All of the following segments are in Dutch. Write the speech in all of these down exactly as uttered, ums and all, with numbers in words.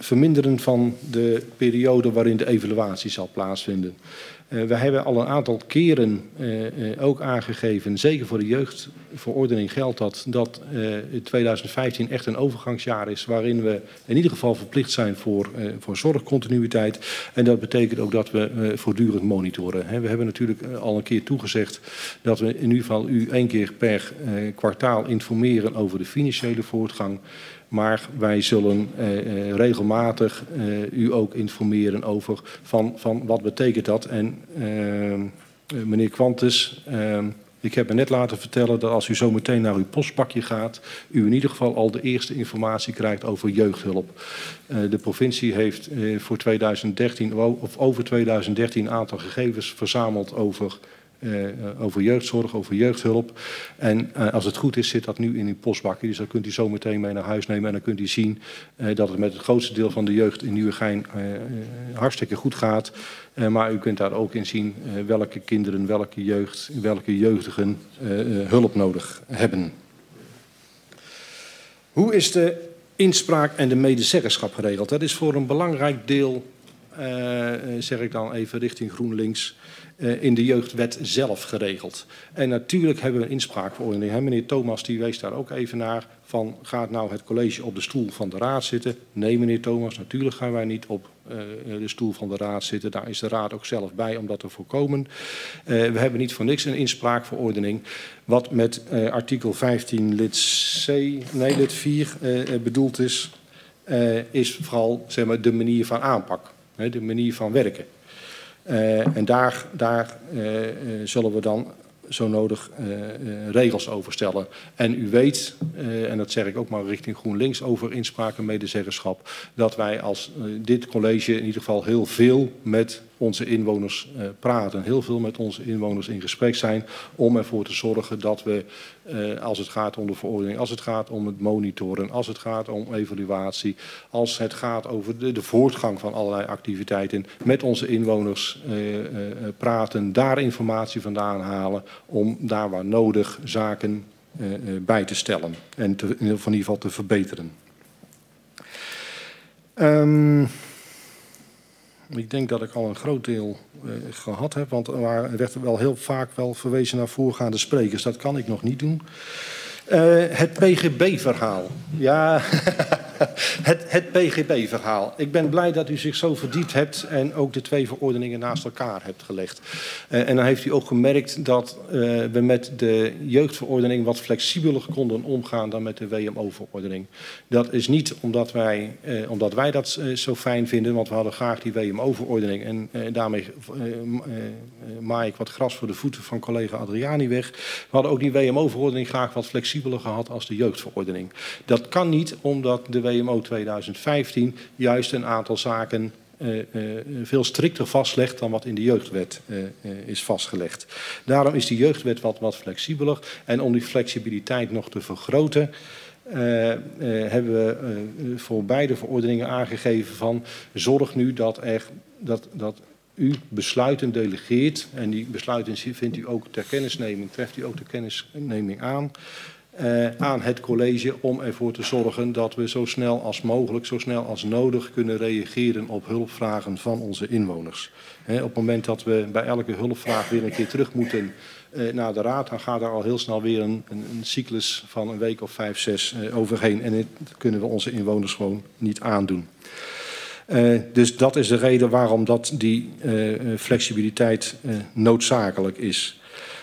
verminderen van de periode waarin de evaluatie zal plaatsvinden. Uh, we hebben al een aantal keren uh, uh, ook aangegeven, zeker voor de jeugdverordening geldt dat, dat uh, tweeduizend vijftien echt een overgangsjaar is waarin we in ieder geval verplicht zijn voor, uh, voor zorgcontinuïteit. En dat betekent ook dat we uh, voortdurend monitoren. He, we hebben natuurlijk al een keer toegezegd dat we in ieder geval u één keer per uh, kwartaal informeren over de financiële voortgang. Maar wij zullen uh, regelmatig uh, u ook informeren over van, van wat betekent dat. En uh, meneer Quantes, uh, ik heb me net laten vertellen dat als u zo meteen naar uw postbakje gaat, u in ieder geval al de eerste informatie krijgt over jeugdhulp. Uh, de provincie heeft uh, voor tweeduizend dertien of over tweeduizend dertien een aantal gegevens verzameld over Uh, over jeugdzorg, over jeugdhulp. En uh, als het goed is, zit dat nu in uw postbakje. Dus dat kunt u zo meteen mee naar huis nemen. En dan kunt u zien uh, dat het met het grootste deel van de jeugd in Nieuwegein uh, uh, hartstikke goed gaat. Uh, maar u kunt daar ook in zien uh, welke kinderen, welke jeugd, welke jeugdigen uh, uh, hulp nodig hebben. Hoe is de inspraak en de medezeggenschap geregeld? Dat is voor een belangrijk deel, uh, zeg ik dan even richting GroenLinks, in de jeugdwet zelf geregeld. En natuurlijk hebben we een inspraakverordening. Hè? Meneer Thomas die wees daar ook even naar van gaat nou het college op de stoel van de raad zitten? Nee meneer Thomas, natuurlijk gaan wij niet op uh, de stoel van de raad zitten. Daar is de raad ook zelf bij om dat te voorkomen. Uh, we hebben niet voor niks een inspraakverordening. Wat met uh, artikel vijftien lid C, nee lid vier uh, bedoeld is, uh, is vooral zeg maar, de manier van aanpak. Hè? De manier van werken. Uh, en daar, daar uh, uh, zullen we dan zo nodig uh, uh, regels over stellen. En u weet, uh, en dat zeg ik ook maar richting GroenLinks over inspraak en medezeggenschap, dat wij als uh, dit college in ieder geval heel veel met onze inwoners uh, praten. Heel veel met onze inwoners in gesprek zijn om ervoor te zorgen dat we, uh, als het gaat om de verordening, als het gaat om het monitoren, als het gaat om evaluatie, als het gaat over de, de voortgang van allerlei activiteiten, met onze inwoners uh, uh, praten, daar informatie vandaan halen om daar waar nodig zaken uh, uh, bij te stellen en te, in ieder geval te verbeteren. Um, Ik denk dat ik al een groot deel uh, gehad heb, want er werd wel heel vaak wel verwezen naar voorgaande sprekers. Dat kan ik nog niet doen. Uh, het P G B-verhaal. Ja, het, het P G B-verhaal. Ik ben blij dat u zich zo verdiept hebt en ook de twee verordeningen naast elkaar hebt gelegd. Uh, en dan heeft u ook gemerkt dat uh, we met de jeugdverordening wat flexibeler konden omgaan dan met de W M O-verordening. Dat is niet omdat wij, uh, omdat wij dat uh, zo fijn vinden, want we hadden graag die W M O-verordening. En uh, daarmee uh, uh, uh, maai ik wat gras voor de voeten van collega Adriani weg. We hadden ook die W M O-verordening graag wat flexibeler gehad als de jeugdverordening. Dat kan niet omdat de W M O tweeduizend vijftien juist een aantal zaken uh, uh, veel strikter vastlegt dan wat in de jeugdwet uh, uh, is vastgelegd. Daarom is die jeugdwet wat, wat flexibeler. En om die flexibiliteit nog te vergroten, Uh, uh, hebben we uh, voor beide verordeningen aangegeven van zorg nu dat, er, dat, dat u besluiten delegeert. En die besluiten vindt u ook ter kennisneming, treft u ook ter kennisneming aan. Uh, aan het college om ervoor te zorgen dat we zo snel als mogelijk, zo snel als nodig kunnen reageren op hulpvragen van onze inwoners. He, op het moment dat we bij elke hulpvraag weer een keer terug moeten uh, naar de raad, dan gaat er al heel snel weer een, een, een cyclus van een week of vijf, zes uh, overheen. En dat kunnen we onze inwoners gewoon niet aandoen. Uh, dus dat is de reden waarom dat die uh, flexibiliteit uh, noodzakelijk is.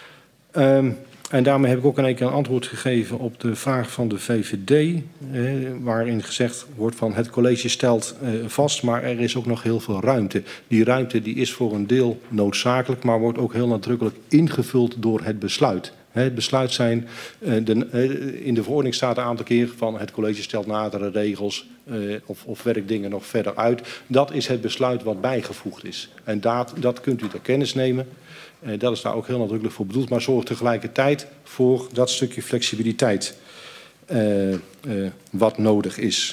Um, En daarmee heb ik ook in één keer een antwoord gegeven op de vraag van de V V D. Eh, waarin gezegd wordt van het college stelt eh, vast, maar er is ook nog heel veel ruimte. Die ruimte die is voor een deel noodzakelijk, maar wordt ook heel nadrukkelijk ingevuld door het besluit. He, het besluit zijn, eh, de, eh, in de verordening staat een aantal keer van het college stelt nadere regels eh, of, of werkt dingen nog verder uit. Dat is het besluit wat bijgevoegd is. En dat, dat kunt u ter kennis nemen. Uh, dat is daar ook heel nadrukkelijk voor bedoeld, maar zorg tegelijkertijd voor dat stukje flexibiliteit uh, uh, wat nodig is.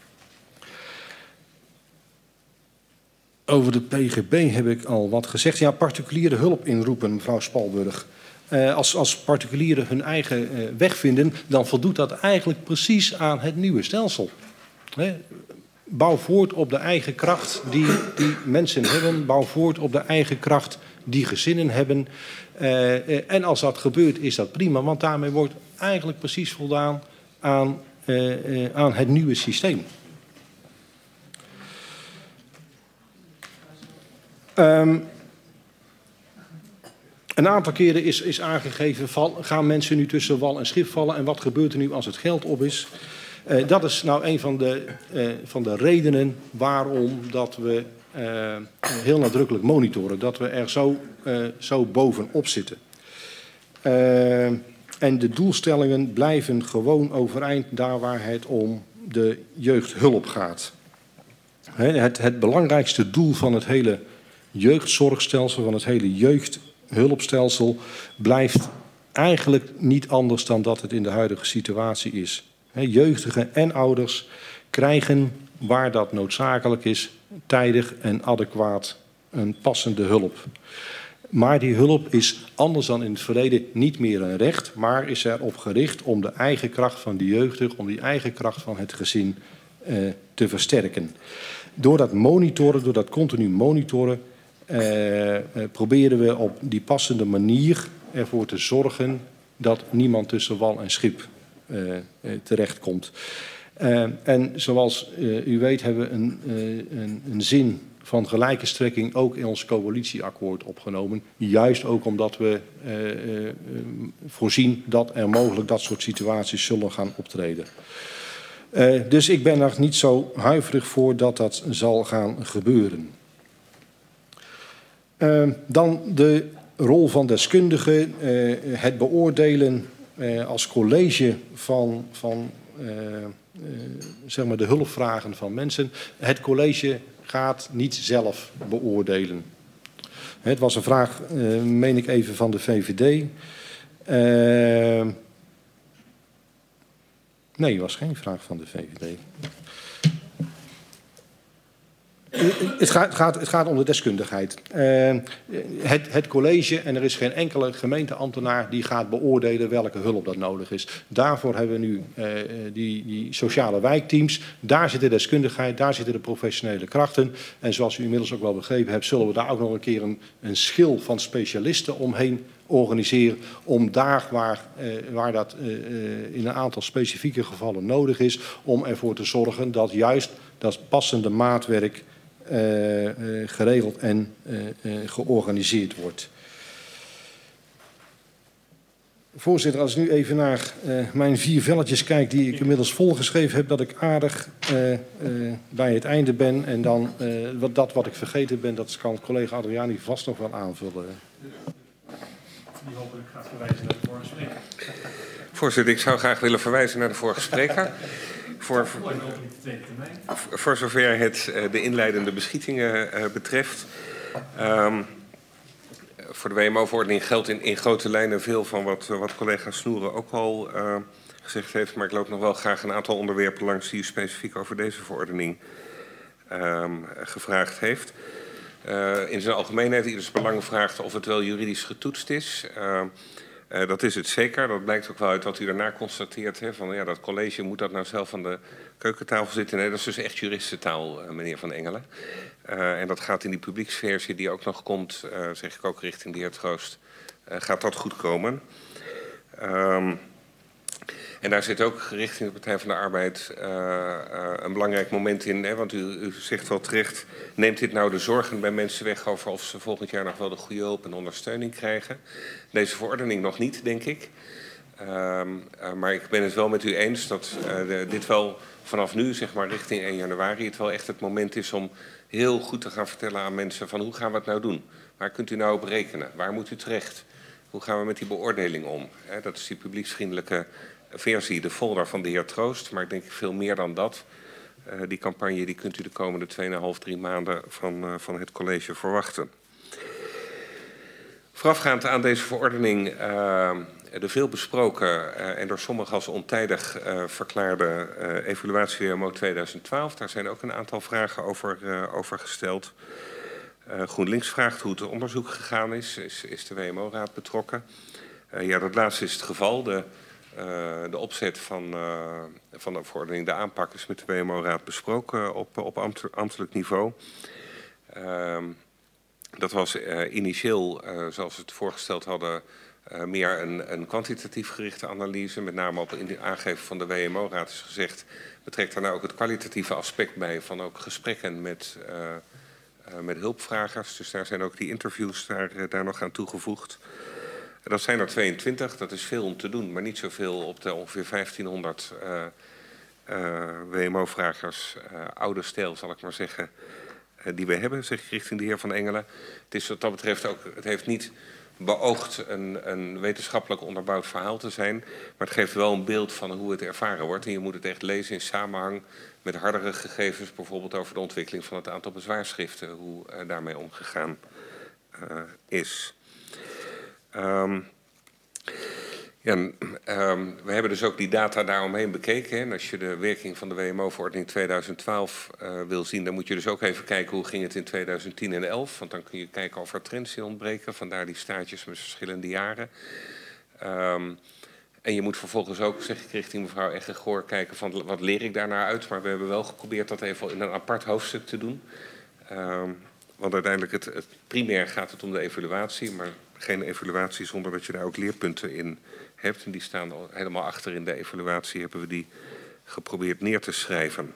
Over de P G B heb ik al wat gezegd. Ja, particuliere hulp inroepen, mevrouw Spalburg. Uh, als, als particulieren hun eigen uh, weg vinden, dan voldoet dat eigenlijk precies aan het nieuwe stelsel. He? bouw voort op de eigen kracht die, die mensen hebben. Bouw voort op de eigen kracht die gezinnen hebben. Uh, en als dat gebeurt, is dat prima. Want daarmee wordt eigenlijk precies voldaan aan, uh, uh, aan het nieuwe systeem. Um, een aantal keren is, is aangegeven, val, gaan mensen nu tussen wal en schip vallen en wat gebeurt er nu als het geld op is? Uh, dat is nou een van de, uh, van de redenen waarom dat we uh, heel nadrukkelijk monitoren. Dat we er zo, uh, zo bovenop zitten. Uh, en de doelstellingen blijven gewoon overeind daar waar het om de jeugdhulp gaat. Het, het belangrijkste doel van het hele jeugdzorgstelsel, van het hele jeugdhulpstelsel, blijft eigenlijk niet anders dan dat het in de huidige situatie is. Jeugdigen en ouders krijgen, waar dat noodzakelijk is, tijdig en adequaat een passende hulp. Maar die hulp is anders dan in het verleden niet meer een recht, maar is erop gericht om de eigen kracht van de jeugdige, om die eigen kracht van het gezin uh, te versterken. Door dat monitoren, door dat continu monitoren, uh, uh, proberen we op die passende manier ervoor te zorgen dat niemand tussen wal en schip uh, uh, terechtkomt. Uh, en zoals uh, u weet hebben we een, uh, een, een zin van gelijke strekking ook in ons coalitieakkoord opgenomen. Juist ook omdat we uh, uh, voorzien dat er mogelijk dat soort situaties zullen gaan optreden. Uh, dus ik ben er niet zo huiverig voor dat dat zal gaan gebeuren. Uh, dan de rol van deskundigen, uh, het beoordelen uh, als college van, van uh, uh, zeg maar de hulpvragen van mensen. Het college gaat niet zelf beoordelen. Het was een vraag, uh, meen ik even, van de V V D. Uh, nee, het was geen vraag van de V V D. Het gaat, gaat, het gaat om de deskundigheid. Uh, het, het college, en er is geen enkele gemeenteambtenaar die gaat beoordelen welke hulp dat nodig is. Daarvoor hebben we nu uh, die, die sociale wijkteams. Daar zit de deskundigheid, daar zitten de professionele krachten. En zoals u inmiddels ook wel begrepen hebt, zullen we daar ook nog een keer een, een schil van specialisten omheen organiseren. Om daar waar, uh, waar dat uh, in een aantal specifieke gevallen nodig is, om ervoor te zorgen dat juist dat passende maatwerk Uh, uh, geregeld en uh, uh, georganiseerd wordt. Voorzitter, als ik nu even naar uh, mijn vier velletjes kijk die ik inmiddels volgeschreven heb, dat ik aardig uh, uh, bij het einde ben. En dan uh, wat, dat wat ik vergeten ben, dat kan collega Adriani vast nog wel aanvullen. Die hopelijk gaat verwijzen naar de vorige spreker. Voorzitter, ik zou graag willen verwijzen naar de vorige spreker. Voor, voor, voor zover het uh, de inleidende beschietingen uh, betreft. Um, voor de W M O-verordening geldt in, in grote lijnen veel van wat, uh, wat collega Snoeren ook al uh, gezegd heeft. Maar ik loop nog wel graag een aantal onderwerpen langs die u specifiek over deze verordening um, gevraagd heeft. Uh, in zijn algemeenheid, ieders belang vraagt of het wel juridisch getoetst is. Uh, Uh, dat is het zeker. Dat blijkt ook wel uit wat u daarna constateert. Hè, van, ja, dat college moet dat nou zelf aan de keukentafel zitten. Nee, dat is dus echt juristentaal, uh, meneer Van Engelen. Uh, en dat gaat in die publieksversie die ook nog komt, uh, zeg ik ook richting de heer Troost, uh, gaat dat goed komen. Um, en daar zit ook richting de Partij van de Arbeid uh, uh, een belangrijk moment in. Hè, want u, u zegt wel terecht, neemt dit nou de zorgen bij mensen weg over of ze volgend jaar nog wel de goede hulp en ondersteuning krijgen? Deze verordening nog niet, denk ik. Um, uh, maar ik ben het wel met u eens dat uh, de, dit wel vanaf nu, zeg maar richting één januari, het wel echt het moment is om heel goed te gaan vertellen aan mensen van hoe gaan we het nou doen? Waar kunt u nou op rekenen? Waar moet u terecht? Hoe gaan we met die beoordeling om? Hè, dat is die publieksvriendelijke versie, de folder van de heer Troost. Maar ik denk veel meer dan dat. Uh, die campagne die kunt u de komende tweeënhalf, drie maanden van, uh, van het college verwachten. Voorafgaand aan deze verordening uh, de veel besproken uh, en door sommigen als ontijdig uh, verklaarde uh, evaluatie W M O tweeduizend twaalf. Daar zijn ook een aantal vragen over, uh, over gesteld. Uh, GroenLinks vraagt hoe het onderzoek gegaan is. Is, is de W M O-raad betrokken? Uh, ja, dat laatste is het geval. De de opzet van, uh, van de verordening, de aanpak is met de W M O-raad besproken op, op ambtelijk niveau. Uh, dat was uh, initieel, uh, zoals we het voorgesteld hadden, uh, meer een, een kwantitatief gerichte analyse. Met name op in de aangeven van de W M O-raad is gezegd, betrekt daar nou ook het kwalitatieve aspect bij van ook gesprekken met, uh, uh, met hulpvragers. Dus daar zijn ook die interviews daar, uh, daar nog aan toegevoegd. Dat zijn er tweeëntwintig, dat is veel om te doen, maar niet zoveel op de ongeveer vijftienhonderd uh, uh, W M O-vragers, uh, oude stijl zal ik maar zeggen, uh, die we hebben, zeg ik richting de heer Van Engelen. Het is wat dat betreft ook, het heeft niet beoogd een, een wetenschappelijk onderbouwd verhaal te zijn, maar het geeft wel een beeld van hoe het ervaren wordt. En je moet het echt lezen in samenhang met hardere gegevens, bijvoorbeeld over de ontwikkeling van het aantal bezwaarschriften, hoe uh, daarmee omgegaan uh, is. Um, ja, um, we hebben dus ook die data daaromheen bekeken. Hè. En als je de werking van de W M O-verordening tweeduizend twaalf uh, wil zien, dan moet je dus ook even kijken hoe ging het in tweeduizend tien en elf. Want dan kun je kijken of er trends in ontbreken. Vandaar die staartjes met verschillende jaren. Um, en je moet vervolgens ook, zeg ik richting mevrouw Eggegoor, kijken van wat leer ik daarnaar uit. Maar we hebben wel geprobeerd dat even in een apart hoofdstuk te doen. Um, want uiteindelijk, het, het primair gaat het om de evaluatie, maar geen evaluatie zonder dat je daar ook leerpunten in hebt. En die staan al helemaal achter in de evaluatie, hebben we die geprobeerd neer te schrijven.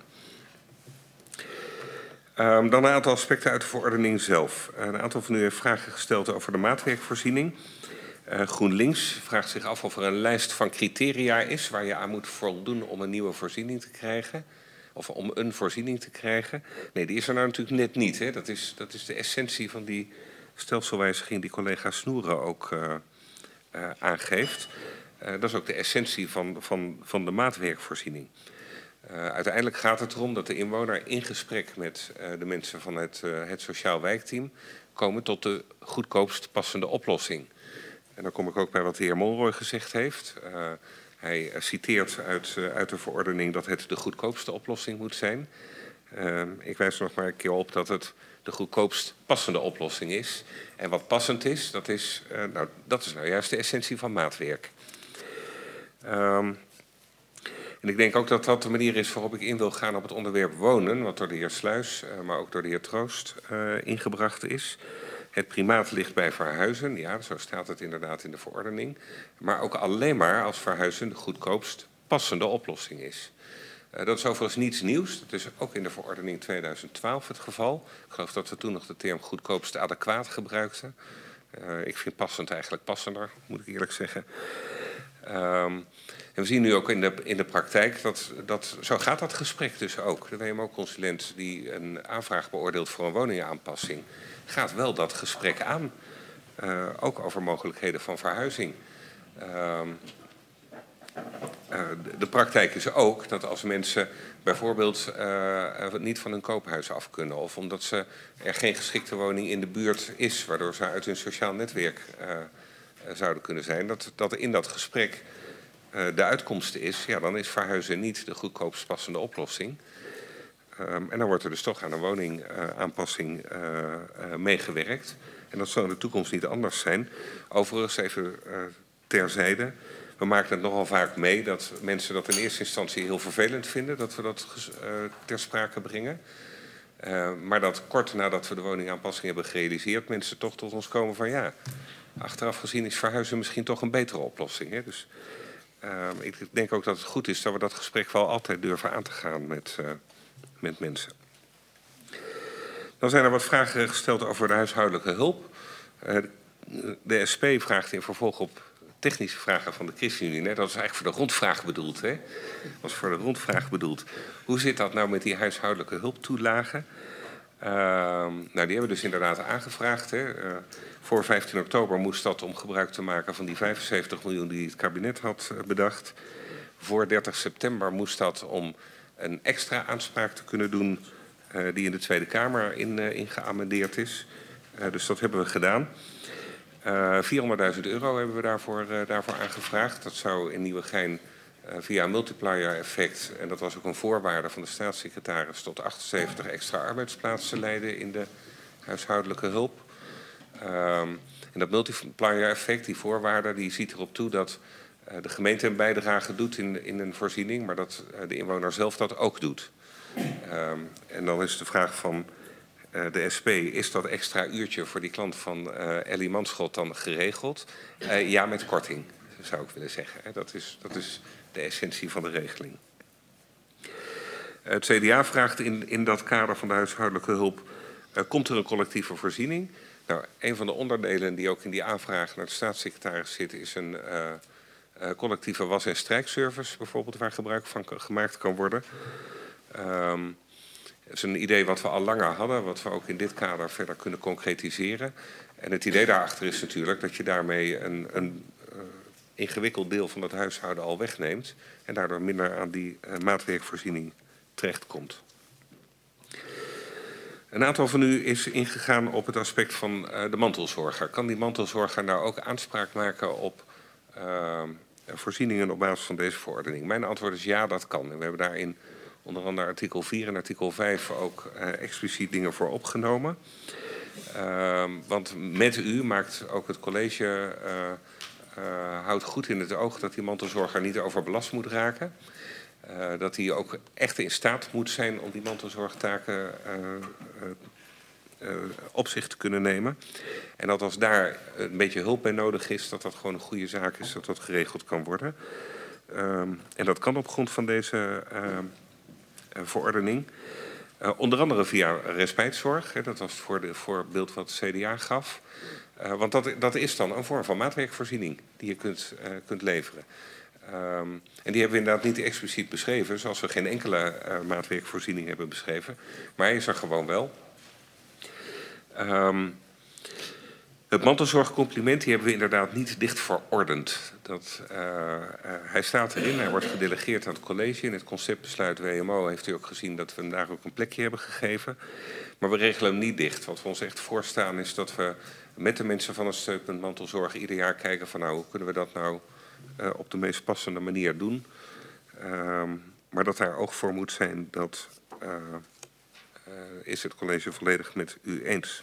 Um, dan een aantal aspecten uit de verordening zelf. Een aantal van u heeft vragen gesteld over de maatwerkvoorziening. Uh, GroenLinks vraagt zich af of er een lijst van criteria is waar je aan moet voldoen om een nieuwe voorziening te krijgen. Of om een voorziening te krijgen. Nee, die is er nou natuurlijk net niet. Hè. Dat is, dat is de essentie van die stelselwijziging die collega Snoeren ook uh, uh, aangeeft. Uh, dat is ook de essentie van, van, van de maatwerkvoorziening. Uh, uiteindelijk gaat het erom dat de inwoner in gesprek met uh, de mensen van het, uh, het sociaal wijkteam komen tot de goedkoopst passende oplossing. En dan kom ik ook bij wat de heer Monroy gezegd heeft. Uh, hij uh, citeert uit, uh, uit de verordening dat het de goedkoopste oplossing moet zijn. Uh, ik wijs nog maar een keer op dat het de goedkoopst passende oplossing is. En wat passend is, dat is, uh, nou, dat is nou juist de essentie van maatwerk. Um, en ik denk ook dat dat de manier is waarop ik in wil gaan op het onderwerp wonen, wat door de heer Sluis, uh, maar ook door de heer Troost uh, ingebracht is. Het primaat ligt bij verhuizen, ja, zo staat het inderdaad in de verordening. Maar ook alleen maar als verhuizen de goedkoopst passende oplossing is. Uh, dat is overigens niets nieuws. Dat is ook in de verordening tweeduizend twaalf het geval. Ik geloof dat we toen nog de term goedkoopst adequaat gebruikten. Uh, ik vind passend eigenlijk passender, moet ik eerlijk zeggen. Um, en we zien nu ook in de, in de praktijk dat, dat zo gaat dat gesprek dus ook. De W M O-consulent die een aanvraag beoordeelt voor een woningaanpassing gaat wel dat gesprek aan. Uh, ook over mogelijkheden van verhuizing. Uh, uh, de, de praktijk is ook dat als mensen bijvoorbeeld uh, niet van hun koophuis af kunnen, of omdat ze, er geen geschikte woning in de buurt is, waardoor ze uit hun sociaal netwerk uh, zouden kunnen zijn, dat, dat in dat gesprek uh, de uitkomst is, ja, dan is verhuizen niet de goedkoopst passende oplossing. Um, en dan wordt er dus toch aan een woningaanpassing uh, uh, meegewerkt. En dat zal in de toekomst niet anders zijn. Overigens, even uh, terzijde. We maken het nogal vaak mee dat mensen dat in eerste instantie heel vervelend vinden, dat we dat uh, ter sprake brengen. Uh, maar dat kort nadat we de woningaanpassing hebben gerealiseerd, mensen toch tot ons komen van ja, achteraf gezien is verhuizen misschien toch een betere oplossing. Hè? Dus uh, ik denk ook dat het goed is dat we dat gesprek wel altijd durven aan te gaan met, uh, met mensen. Dan zijn er wat vragen gesteld over de huishoudelijke hulp. Uh, de S P vraagt in vervolg op technische vragen van de ChristenUnie. Hè? Dat is eigenlijk voor de rondvraag bedoeld. Hè? Dat was voor de rondvraag bedoeld. Hoe zit dat nou met die huishoudelijke hulptoelagen? Uh, nou, die hebben we dus inderdaad aangevraagd. Hè? Uh, voor vijftien oktober moest dat om gebruik te maken van die vijfenzeventig miljoen die het kabinet had uh, bedacht. Voor dertig september moest dat om een extra aanspraak te kunnen doen uh, die in de Tweede Kamer in, uh, in geamendeerd is. Uh, dus dat hebben we gedaan. Uh, vierhonderdduizend euro hebben we daarvoor, uh, daarvoor aangevraagd. Dat zou in Nieuwegein uh, via een multiplier effect, en dat was ook een voorwaarde van de staatssecretaris, tot achtenzeventig extra arbeidsplaatsen leiden in de huishoudelijke hulp. Um, en dat multiplier effect, die voorwaarde, die ziet erop toe dat uh, de gemeente een bijdrage doet in, in een voorziening, maar dat uh, de inwoner zelf dat ook doet. Um, en dan is de vraag van uh, de S P, is dat extra uurtje voor die klant van uh, Ellie Manschot dan geregeld? Uh, ja, met korting, zou ik willen zeggen. Hè. Dat is, dat is de essentie van de regeling. Het C D A vraagt in, in dat kader van de huishoudelijke hulp, uh, komt er een collectieve voorziening? Nou, een van de onderdelen die ook in die aanvraag naar de staatssecretaris zit, is een uh, uh, collectieve was- en strijkservice bijvoorbeeld, waar gebruik van gemaakt kan worden. Um, dat is een idee wat we al langer hadden, wat we ook in dit kader verder kunnen concretiseren. En het idee daarachter is natuurlijk dat je daarmee een, een uh, ingewikkeld deel van het huishouden al wegneemt en daardoor minder aan die uh, maatwerkvoorziening terechtkomt. Een aantal van u is ingegaan op het aspect van uh, de mantelzorger. Kan die mantelzorger nou ook aanspraak maken op uh, voorzieningen op basis van deze verordening? Mijn antwoord is ja, dat kan. En we hebben daarin onder andere artikel vier en artikel vijf ook uh, expliciet dingen voor opgenomen. Uh, want met u maakt ook het college, uh, uh, houdt goed in het oog dat die mantelzorger niet overbelast moet raken. Uh, dat hij ook echt in staat moet zijn om die mantelzorgtaken uh, uh, uh, op zich te kunnen nemen. En dat als daar een beetje hulp bij nodig is, dat dat gewoon een goede zaak is, dat dat geregeld kan worden. Um, en dat kan op grond van deze uh, uh, verordening. Uh, onder andere via respijtzorg, hè, dat was het voor de voorbeeld wat het C D A gaf. Uh, want dat, dat is dan een vorm van maatwerkvoorziening die je kunt, uh, kunt leveren. Um, en die hebben we inderdaad niet expliciet beschreven, zoals we geen enkele uh, maatwerkvoorziening hebben beschreven. Maar hij is er gewoon wel. Um, het mantelzorgcompliment die hebben we inderdaad niet dicht verordend. Dat, uh, uh, hij staat erin, hij wordt gedelegeerd aan het college. In het conceptbesluit W M O heeft u ook gezien dat we hem daar ook een plekje hebben gegeven. Maar we regelen hem niet dicht. Wat we ons echt voorstaan is dat we met de mensen van het steunpunt mantelzorg ieder jaar kijken van nou, hoe kunnen we dat nou Uh, op de meest passende manier doen. Uh, maar dat daar oog voor moet zijn, dat uh, uh, is het college volledig met u eens.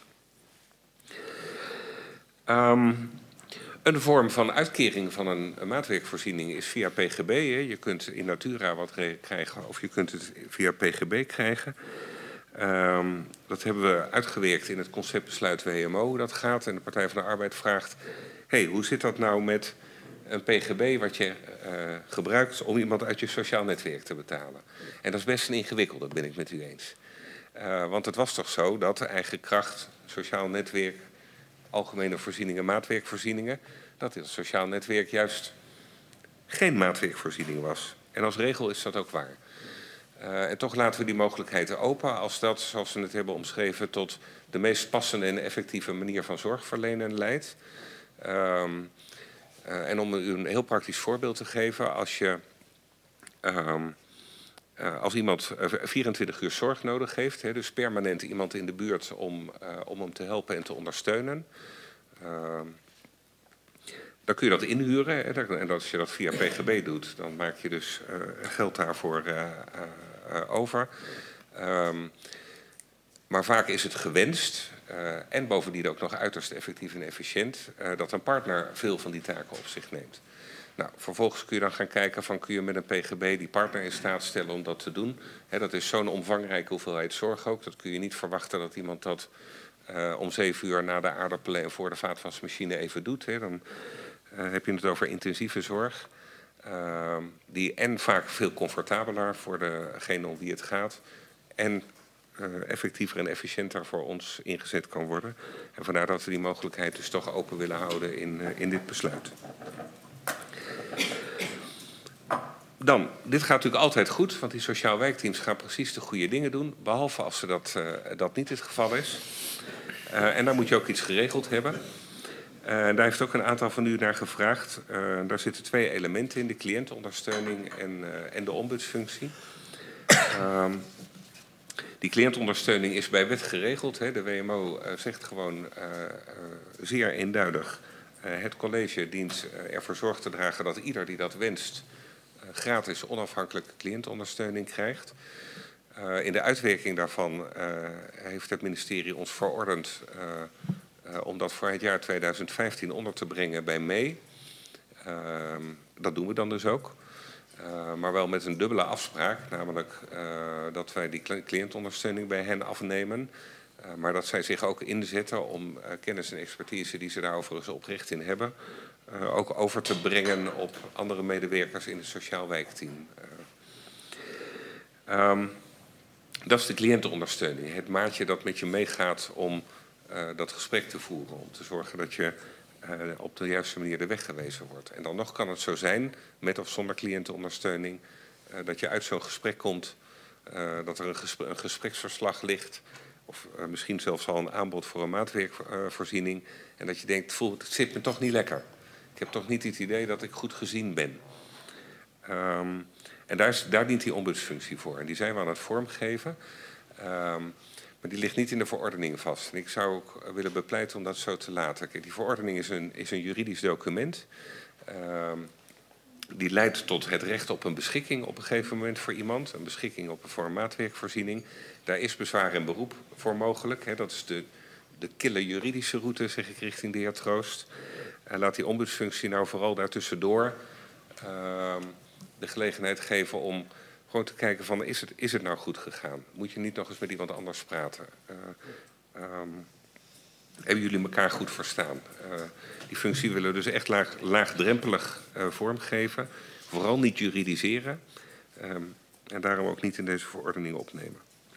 Um, een vorm van uitkering van een, een maatwerkvoorziening is via P G B. Hè. Je kunt in natura wat krijgen of je kunt het via P G B krijgen. Um, dat hebben we uitgewerkt in het conceptbesluit W M O hoe dat gaat. En de Partij van de Arbeid vraagt, hey, hoe zit dat nou met een P G B wat je uh, gebruikt om iemand uit je sociaal netwerk te betalen. En dat is best een ingewikkelde, ben ik met u eens. Uh, want het was toch zo dat de eigen kracht, sociaal netwerk, algemene voorzieningen, maatwerkvoorzieningen, dat het sociaal netwerk juist geen maatwerkvoorziening was. En als regel is dat ook waar. Uh, en toch laten we die mogelijkheden open als dat, zoals we het hebben omschreven, tot de meest passende en effectieve manier van zorgverlenen leidt. Um, Uh, en om u een heel praktisch voorbeeld te geven, als je um, uh, als iemand vierentwintig uur zorg nodig heeft, hè, dus permanent iemand in de buurt om, uh, om hem te helpen en te ondersteunen, uh, dan kun je dat inhuren. Hè, en als je dat via P G B doet, dan maak je dus uh, geld daarvoor uh, uh, uh, over. Um, maar vaak is het gewenst, uh, en bovendien ook nog uiterst effectief en efficiënt, uh, dat een partner veel van die taken op zich neemt. Nou, vervolgens kun je dan gaan kijken van kun je met een P G B die partner in staat stellen om dat te doen. He, dat is zo'n omvangrijke hoeveelheid zorg ook. Dat kun je niet verwachten dat iemand dat uh, om zeven uur na de aardappelen en voor de vaatwasmachine even doet. He. Dan uh, heb je het over intensieve zorg. Uh, die en vaak veel comfortabeler voor degene om wie het gaat. En uh, effectiever en efficiënter voor ons ingezet kan worden. En vandaar dat we die mogelijkheid dus toch open willen houden in, uh, in dit besluit. Dan, dit gaat natuurlijk altijd goed, want die sociaal wijkteams gaan precies de goede dingen doen, behalve als ze dat, uh, dat niet het geval is. Uh, en daar moet je ook iets geregeld hebben. Uh, daar heeft ook een aantal van u naar gevraagd. Uh, daar zitten twee elementen in, de cliëntondersteuning en, uh, en de ombudsfunctie. Uh, die cliëntondersteuning is bij wet geregeld. Hè. De W M O uh, zegt gewoon uh, uh, zeer eenduidig. Uh, het college dient uh, ervoor zorg te dragen dat ieder die dat wenst gratis onafhankelijke cliëntondersteuning krijgt. Uh, in de uitwerking daarvan uh, heeft het ministerie ons verordend uh, uh, om dat voor het jaar tweeduizend vijftien onder te brengen bij M E E. Uh, dat doen we dan dus ook. Uh, maar wel met een dubbele afspraak, namelijk uh, dat wij die cliëntondersteuning bij hen afnemen. Uh, maar dat zij zich ook inzetten om uh, kennis en expertise die ze daar overigens oprecht in hebben, uh, ook over te brengen op andere medewerkers in het sociaal wijkteam. Uh, um, dat is de cliëntenondersteuning. Het maatje dat met je meegaat om uh, dat gesprek te voeren. Om te zorgen dat je uh, op de juiste manier de weg gewezen wordt. En dan nog kan het zo zijn, met of zonder cliëntenondersteuning, uh, dat je uit zo'n gesprek komt, uh, dat er een, gespre een gespreksverslag ligt. Of uh, misschien zelfs al een aanbod voor een maatwerkvoorziening. Uh, en dat je denkt, voel, het zit me toch niet lekker. Ik heb toch niet het idee dat ik goed gezien ben. Um, en daar, is, daar dient die ombudsfunctie voor. En die zijn we aan het vormgeven. Um, maar die ligt niet in de verordening vast. En ik zou ook willen bepleiten om dat zo te laten. Kijk, die verordening is een, is een juridisch document. Um, die leidt tot het recht op een beschikking op een gegeven moment voor iemand. Een beschikking op een, voor een maatwerkvoorziening. Daar is bezwaar en beroep voor mogelijk. Hè. Dat is de, de kille juridische route, zeg ik, richting de heer Troost. Uh, laat die ombudsfunctie nou vooral daartussendoor uh, de gelegenheid geven om gewoon te kijken van, is het, is het nou goed gegaan? Moet je niet nog eens met iemand anders praten? Uh, um, hebben jullie elkaar goed verstaan? Uh, die functie willen we dus echt laag, laagdrempelig uh, vormgeven. Vooral niet juridiseren. Um, en daarom ook niet in deze verordening opnemen.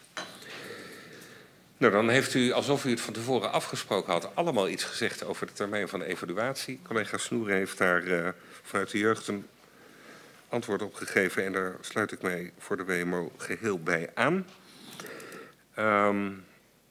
Nou, dan heeft u, alsof u het van tevoren afgesproken had, allemaal iets gezegd over de termijn van de evaluatie. Collega Snoeren heeft daar uh, vanuit de jeugd een antwoord op gegeven. En daar sluit ik mij voor de W M O geheel bij aan. Um,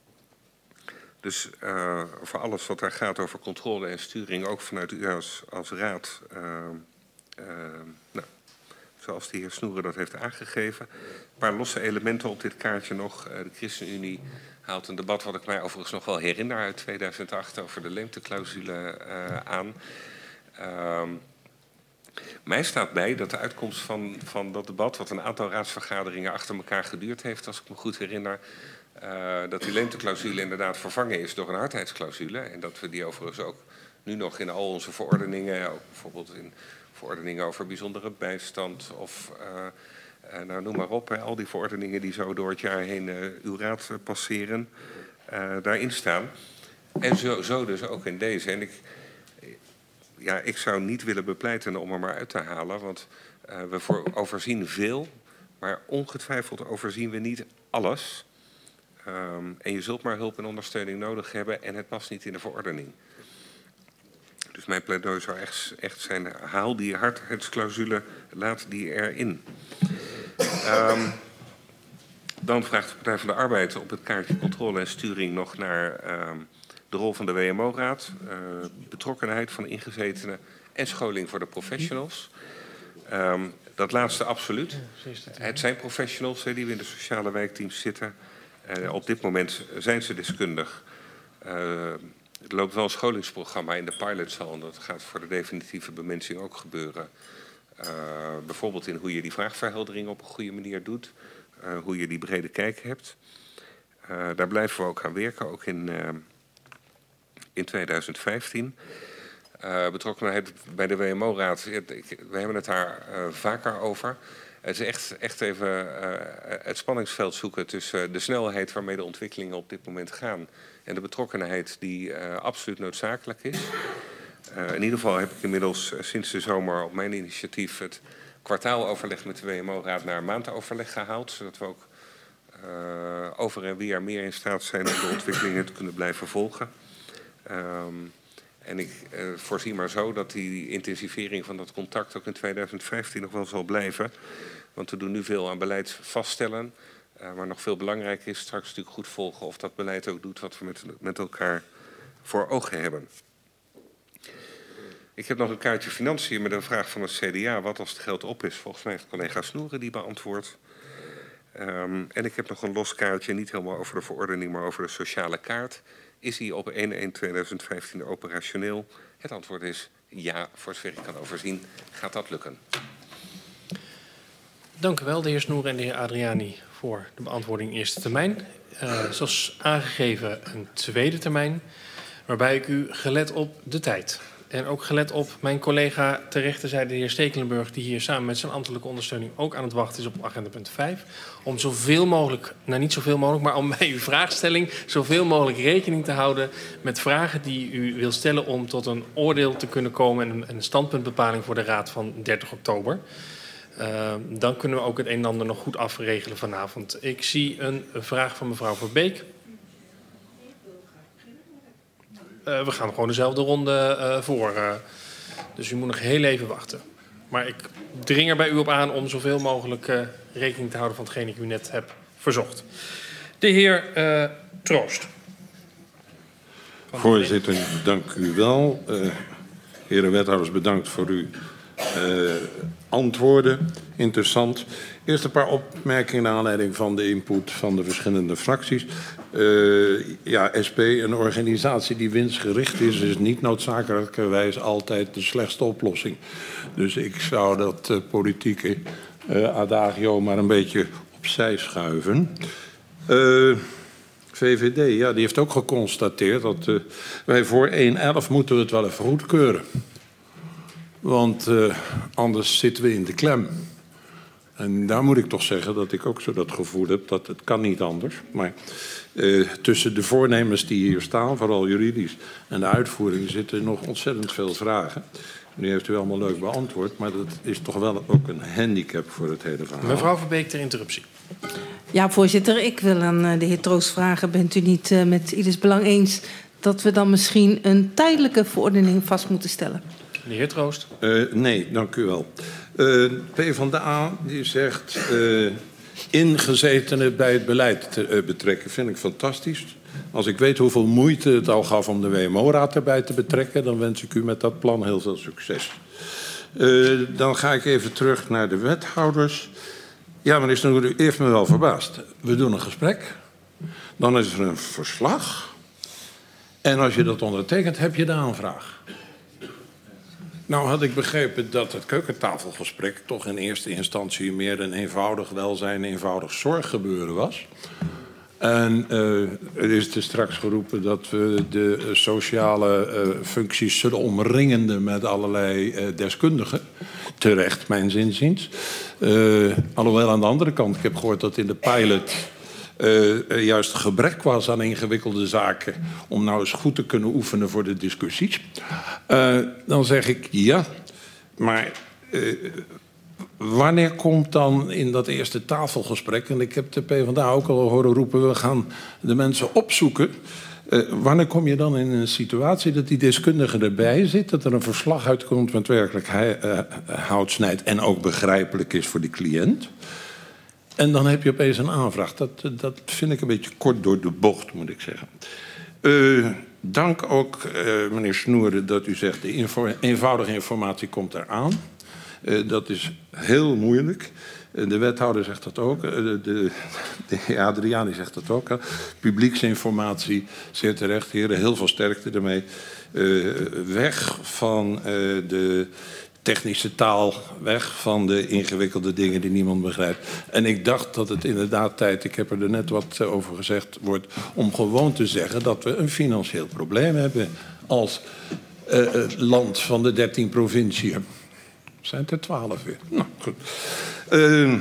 dus uh, voor alles wat daar gaat over controle en sturing, ook vanuit u als, als raad, uh, uh, nou, zoals de heer Snoeren dat heeft aangegeven. Een paar losse elementen op dit kaartje nog. Uh, de ChristenUnie haalt een debat wat ik mij overigens nog wel herinner uit tweeduizend acht over de leemteclausule uh, aan. Uh, mij staat bij dat de uitkomst van, van dat debat, wat een aantal raadsvergaderingen achter elkaar geduurd heeft, als ik me goed herinner, uh, dat die leemteclausule inderdaad vervangen is door een hardheidsclausule. En dat we die overigens ook nu nog in al onze verordeningen, ook bijvoorbeeld in verordeningen over bijzondere bijstand of uh, uh, nou, noem maar op, hè, al die verordeningen die zo door het jaar heen uh, uw raad uh, passeren, uh, daarin staan. En zo, zo dus ook in deze. En ik, ja, ik zou niet willen bepleiten om er maar uit te halen, want uh, we voor, overzien veel, maar ongetwijfeld overzien we niet alles. Um, en je zult maar hulp en ondersteuning nodig hebben en het past niet in de verordening. Dus mijn pleidooi zou echt, echt zijn, haal die hardheidsclausule, laat die erin. Um, dan vraagt de Partij van de Arbeid op het kaartje controle en sturing nog naar um, de rol van de W M O-raad, uh, betrokkenheid van ingezetenen en scholing voor de professionals. Um, dat laatste absoluut. Het zijn professionals he, die we in de sociale wijkteams zitten. Uh, op dit moment zijn ze deskundig. Uh, Het loopt wel een scholingsprogramma in de pilotzaal en dat gaat voor de definitieve bemensing ook gebeuren. Uh, bijvoorbeeld in hoe je die vraagverheldering op een goede manier doet. Uh, hoe je die brede kijk hebt. Uh, daar blijven we ook aan werken, ook in, uh, in tweeduizend vijftien. Uh, betrokkenheid bij de W M O-raad, we hebben het daar uh, vaker over. Het is echt, echt even uh, het spanningsveld zoeken tussen de snelheid waarmee de ontwikkelingen op dit moment gaan en de betrokkenheid die uh, absoluut noodzakelijk is. Uh, in ieder geval heb ik inmiddels uh, sinds de zomer op mijn initiatief het kwartaaloverleg met de W M O-raad naar een maandoverleg gehaald, zodat we ook uh, over en weer meer in staat zijn om de ontwikkelingen te kunnen blijven volgen. Um, En ik uh, voorzie maar zo dat die intensivering van dat contact ook in tweeduizend vijftien nog wel zal blijven. Want we doen nu veel aan beleid vaststellen. Uh, maar nog veel belangrijker is straks natuurlijk goed volgen of dat beleid ook doet wat we met, met elkaar voor ogen hebben. Ik heb nog een kaartje financiën met een vraag van het C D A. Wat als het geld op is? Volgens mij heeft collega Snoeren die beantwoord. Um, en ik heb nog een los kaartje, niet helemaal over de verordening, maar over de sociale kaart. Is die op één één tweeduizend vijftien operationeel? Het antwoord is ja, voor zover ik kan overzien, gaat dat lukken. Dank u wel, de heer Snoeren en de heer Adriani, voor de beantwoording eerste termijn. Uh, zoals aangegeven een tweede termijn, waarbij ik u, gelet op de tijd En ook gelet op mijn collega ter rechterzijde, de heer Stekelenburg, die hier samen met zijn ambtelijke ondersteuning ook aan het wachten is op agenda punt vijf. Om zoveel mogelijk, nou niet zoveel mogelijk, maar om bij uw vraagstelling zoveel mogelijk rekening te houden met vragen die u wil stellen om tot een oordeel te kunnen komen en een standpuntbepaling voor de Raad van dertig oktober. Uh, dan kunnen we ook het een en ander nog goed afregelen vanavond. Ik zie een vraag van mevrouw Verbeek. Uh, we gaan gewoon dezelfde ronde uh, voor. Uh, dus u moet nog heel even wachten. Maar ik dring er bij u op aan om zoveel mogelijk uh, rekening te houden van hetgeen ik u net heb verzocht. De heer uh, Troost. Voorzitter, dank u wel. Uh, heren wethouders, bedankt voor uw uh, antwoorden. Interessant. Eerst een paar opmerkingen naar aanleiding van de input van de verschillende fracties. Uh, ja, S P, een organisatie die winstgericht is, is niet noodzakelijkerwijs altijd de slechtste oplossing. Dus ik zou dat uh, politieke uh, adagio maar een beetje opzij schuiven. Uh, V V D, ja, die heeft ook geconstateerd dat uh, wij voor één elf moeten we het wel even goedkeuren. Want uh, anders zitten we in de klem. En daar moet ik toch zeggen dat ik ook zo dat gevoel heb dat het kan niet anders. Maar uh, tussen de voornemens die hier staan, vooral juridisch, en de uitvoering zitten nog ontzettend veel vragen. Nu heeft u allemaal leuk beantwoord, maar dat is toch wel ook een handicap voor het hele verhaal. Mevrouw Verbeek, ter interruptie. Ja, voorzitter, ik wil aan de heer Troost vragen, bent u niet uh, met ieders belang eens dat we dan misschien een tijdelijke verordening vast moeten stellen? De heer Troost. Uh, nee, dank u wel. Uh, PvdA die zegt uh, ingezetenen bij het beleid te uh, betrekken. Vind ik fantastisch. Als ik weet hoeveel moeite het al gaf om de W M O-raad erbij te betrekken, dan wens ik u met dat plan heel veel succes. Uh, dan ga ik even terug naar de wethouders. Ja, meneer Snoer, u heeft me wel verbaasd. We doen een gesprek. Dan is er een verslag. En als je dat ondertekent, heb je de aanvraag. Nou had ik begrepen dat het keukentafelgesprek toch in eerste instantie meer een eenvoudig welzijn, eenvoudig zorggebeuren was. En uh, er is dus straks geroepen dat we de sociale uh, functies zullen omringende met allerlei uh, deskundigen. Terecht, mijn zinziens. Uh, alhoewel aan de andere kant, ik heb gehoord dat in de pilot uh, juist gebrek was aan ingewikkelde zaken om nou eens goed te kunnen oefenen voor de discussies. Uh, dan zeg ik ja, maar uh, wanneer komt dan in dat eerste tafelgesprek, en ik heb de PvdA ook al horen roepen, we gaan de mensen opzoeken. Uh, wanneer kom je dan in een situatie dat die deskundige erbij zit, dat er een verslag uitkomt met werkelijk uh, hout snijdt en ook begrijpelijk is voor die cliënt? En dan heb je opeens een aanvraag. Dat, dat vind ik een beetje kort door de bocht, moet ik zeggen. Uh, dank ook, uh, meneer Snoeren, dat u zegt de info eenvoudige informatie komt eraan. Uh, dat is heel moeilijk. Uh, de wethouder zegt dat ook. Uh, de, de, de heer Adriani zegt dat ook. Uh, publieksinformatie, zeer terecht. Heren, heel veel sterkte ermee. Uh, weg van uh, de technische taal, weg van de ingewikkelde dingen die niemand begrijpt. En ik dacht dat het inderdaad tijd, ik heb er net wat over gezegd, wordt om gewoon te zeggen dat we een financieel probleem hebben als uh, land van de dertien provinciën. Zijn het er twaalf weer? Nou, goed. Uh,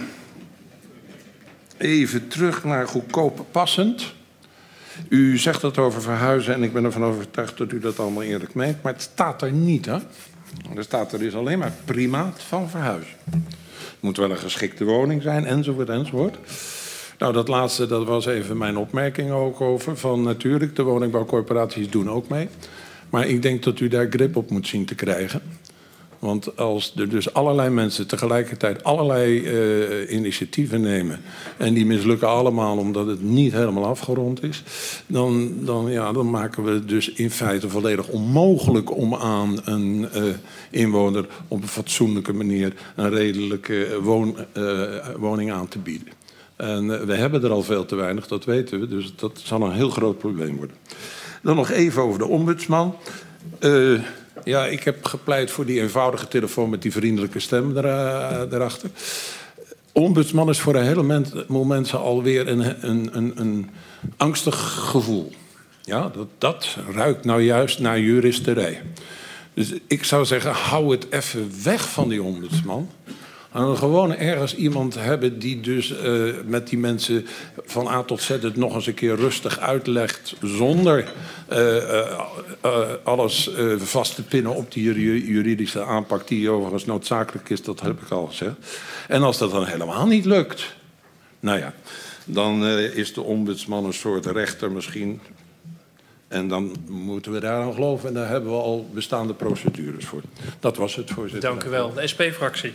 even terug naar goedkoop passend. U zegt dat over verhuizen en ik ben ervan overtuigd dat u dat allemaal eerlijk meent. Maar het staat er niet, hè? Er staat er dus alleen maar primaat van verhuizen. Het moet wel een geschikte woning zijn, enzovoort, enzovoort. Nou, dat laatste, dat was even mijn opmerking ook over. Van natuurlijk, de woningbouwcorporaties doen ook mee. Maar ik denk dat u daar grip op moet zien te krijgen. Want als er dus allerlei mensen tegelijkertijd allerlei uh, initiatieven nemen en die mislukken allemaal omdat het niet helemaal afgerond is, dan, dan, ja, dan maken we het dus in feite volledig onmogelijk om aan een uh, inwoner op een fatsoenlijke manier een redelijke woon, uh, woning aan te bieden. En uh, we hebben er al veel te weinig, dat weten we, dus dat zal een heel groot probleem worden. Dan nog even over de ombudsman. Uh, Ja, ik heb gepleit voor die eenvoudige telefoon met die vriendelijke stem erachter. Ombudsman is voor een heleboel mensen alweer een, een, een, een angstig gevoel. Ja, dat, dat ruikt nou juist naar juristerij. Dus ik zou zeggen, hou het even weg van die ombudsman. En dan gewoon ergens iemand hebben die dus uh, met die mensen van A tot Z het nog eens een keer rustig uitlegt, zonder uh, uh, uh, alles uh, vast te pinnen op die juridische aanpak die overigens noodzakelijk is, dat heb ik al gezegd. En als dat dan helemaal niet lukt, nou ja, dan uh, is de ombudsman een soort rechter misschien. En dan moeten we daar aan geloven en daar hebben we al bestaande procedures voor. Dat was het, voorzitter. Dank u wel. De S P-fractie.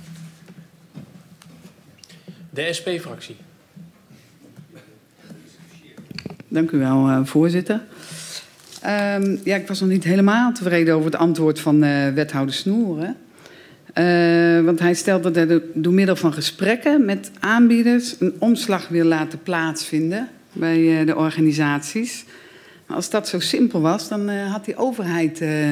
De S P-fractie. Dank u wel, uh, voorzitter. Um, ja, ik was nog niet helemaal tevreden over het antwoord van uh, wethouder Snoeren. Uh, want hij stelt dat hij door middel van gesprekken met aanbieders een omslag wil laten plaatsvinden bij uh, de organisaties. Maar als dat zo simpel was, dan uh, had die overheid uh,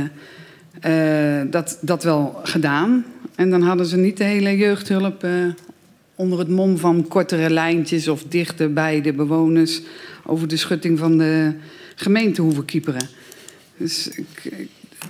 uh, dat, dat wel gedaan. En dan hadden ze niet de hele jeugdhulp uh, onder het mom van kortere lijntjes of dichter bij de bewoners over de schutting van de gemeente hoeven kieperen. Dus ik, ik,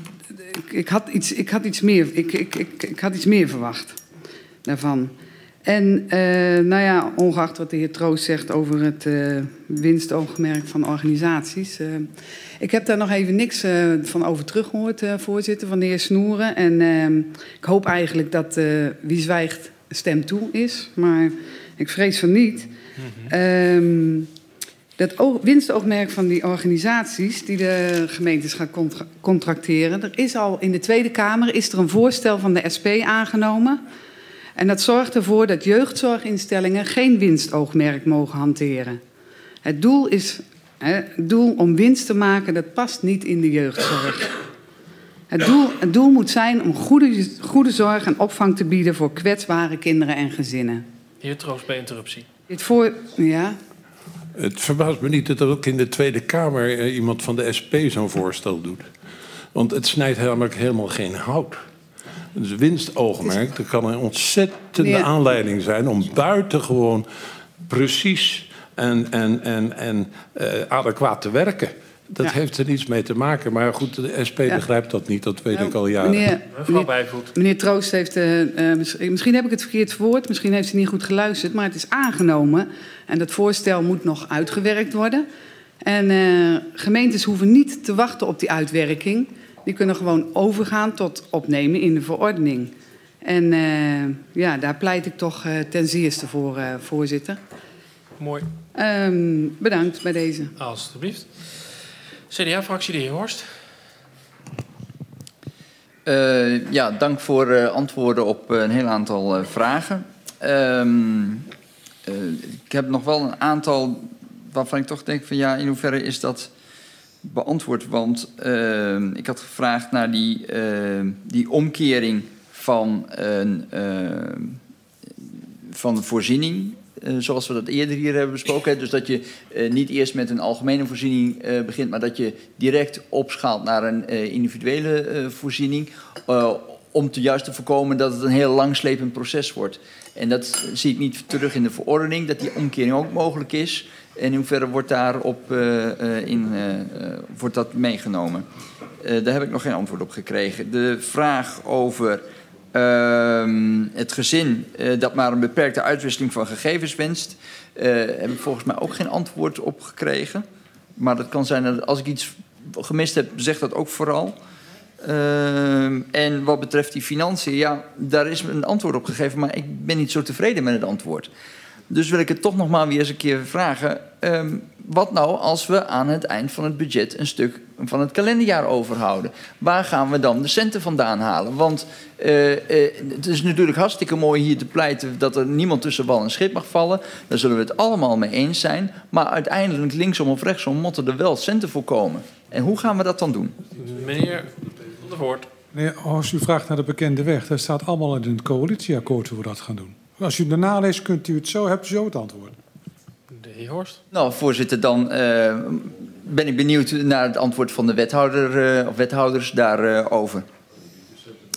ik, had, iets, ik, had, iets meer, ik, ik, ik, ik had iets meer verwacht daarvan. En uh, nou ja, ongeacht wat de heer Troost zegt over het uh, winstoogmerk van organisaties. Uh, ik heb daar nog even niks uh, van over teruggehoord, uh, voorzitter, van de heer Snoeren. En uh, ik hoop eigenlijk dat uh, wie zwijgt stemt toe is. Maar ik vrees van niet. Mm-hmm. Um, dat oog, winstoogmerk van die organisaties die de gemeentes gaan contra- contracteren. Er is al in de Tweede Kamer is er een voorstel van de S P aangenomen. En dat zorgt ervoor dat jeugdzorginstellingen geen winstoogmerk mogen hanteren. Het doel is, hè, het doel om winst te maken, dat past niet in de jeugdzorg. Het doel, het doel moet zijn om goede, goede zorg en opvang te bieden voor kwetsbare kinderen en gezinnen. Heer Troost, bij interruptie. Dit voor, ja. Het verbaast me niet dat er ook in de Tweede Kamer eh, iemand van de S P zo'n voorstel doet. Want het snijdt helemaal, helemaal geen hout. Dus winstoogmerk, dat kan een ontzettende ja. aanleiding zijn om buitengewoon precies en, en, en, en uh, adequaat te werken. Dat ja. heeft er niets mee te maken. Maar goed, de S P ja. begrijpt dat niet, dat weet ja, ik al jaren. Meneer, meneer, meneer Troost heeft, uh, uh, misschien heb ik het verkeerd verwoord, misschien heeft hij niet goed geluisterd, maar het is aangenomen. En dat voorstel moet nog uitgewerkt worden. En uh, gemeentes hoeven niet te wachten op die uitwerking. Die kunnen gewoon overgaan tot opnemen in de verordening. En uh, ja, daar pleit ik toch uh, ten zeerste voor, uh, voorzitter. Mooi. Um, bedankt bij deze. Alsjeblieft. C D A-fractie, de heer Horst. Uh, ja, dank voor uh, antwoorden op uh, een heel aantal uh, vragen. Um, uh, ik heb nog wel een aantal waarvan ik toch denk van ja, in hoeverre is dat beantwoord? Want uh, ik had gevraagd naar die, uh, die omkering van een uh, van de voorziening. Uh, zoals we dat eerder hier hebben besproken. Hè? Dus dat je uh, niet eerst met een algemene voorziening uh, begint, maar dat je direct opschaalt naar een uh, individuele uh, voorziening. Uh, om te juist te voorkomen dat het een heel langslepend proces wordt. En dat zie ik niet terug in de verordening, dat die omkering ook mogelijk is. En in hoeverre wordt daarop uh, uh, in, uh, uh, wordt dat meegenomen? Uh, daar heb ik nog geen antwoord op gekregen. De vraag over Uh, het gezin uh, dat maar een beperkte uitwisseling van gegevens wenst, uh, heb ik volgens mij ook geen antwoord op gekregen. Maar dat kan zijn dat als ik iets gemist heb, zeg dat ook vooral. Uh, en wat betreft die financiën, ja, daar is een antwoord op gegeven, maar ik ben niet zo tevreden met het antwoord. Dus wil ik het toch nog maar weer eens een keer vragen. Um, wat nou als we aan het eind van het budget een stuk van het kalenderjaar overhouden? Waar gaan we dan de centen vandaan halen? Want uh, uh, het is natuurlijk hartstikke mooi hier te pleiten dat er niemand tussen wal en schip mag vallen. Daar zullen we het allemaal mee eens zijn. Maar uiteindelijk linksom of rechtsom moeten er wel centen voor komen. En hoe gaan we dat dan doen? Meneer Van der Voort. Nee, als u vraagt naar de bekende weg, daar staat allemaal in het coalitieakkoord hoe we dat gaan doen. Als u daarna leest, kunt u het zo, hebt u zo het antwoord. De heer Horst. Nou, voorzitter, dan uh, ben ik benieuwd naar het antwoord van de wethouder uh, of wethouders daarover. Uh,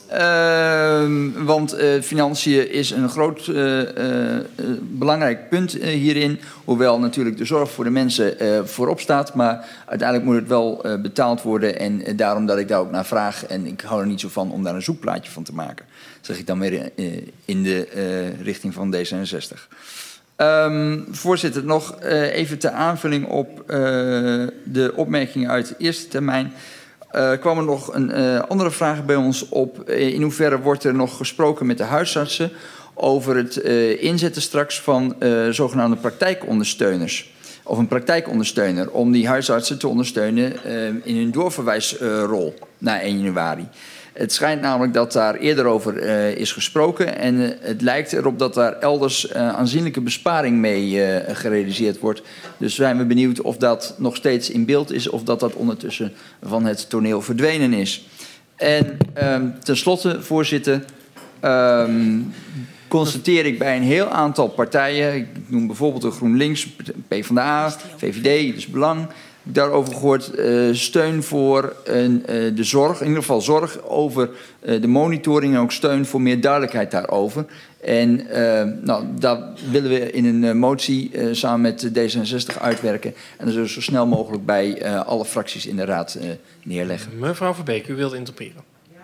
Uh, want uh, financiën is een groot uh, uh, belangrijk punt uh, hierin. Hoewel natuurlijk de zorg voor de mensen uh, voorop staat. Maar uiteindelijk moet het wel uh, betaald worden. En uh, daarom dat ik daar ook naar vraag. En ik hou er niet zo van om daar een zoekplaatje van te maken. Dat zeg ik dan weer uh, in de uh, richting van D zesenzestig. Um, voorzitter, nog uh, even ter aanvulling op uh, de opmerkingen uit de eerste termijn. Uh, kwam er nog een uh, andere vraag bij ons op. In hoeverre wordt er nog gesproken met de huisartsen over het uh, inzetten straks van uh, zogenaamde praktijkondersteuners? Of een praktijkondersteuner, om die huisartsen te ondersteunen uh, in hun doorverwijsrol uh, na één januari. Het schijnt namelijk dat daar eerder over uh, is gesproken. En uh, het lijkt erop dat daar elders uh, aanzienlijke besparing mee uh, gerealiseerd wordt. Dus zijn we benieuwd of dat nog steeds in beeld is of dat dat ondertussen van het toneel verdwenen is. En um, tenslotte, voorzitter, um, constateer ik bij een heel aantal partijen, ik noem bijvoorbeeld de GroenLinks, PvdA, V V D, dus Belang, daarover gehoord, uh, steun voor uh, uh, de zorg, in ieder geval zorg over uh, de monitoring en ook steun voor meer duidelijkheid daarover. En uh, nou, dat willen we in een uh, motie uh, samen met D zesenzestig uitwerken. En dat zullen we zo snel mogelijk bij uh, alle fracties in de raad uh, neerleggen. Mevrouw Verbeek, u wilt interpreteren.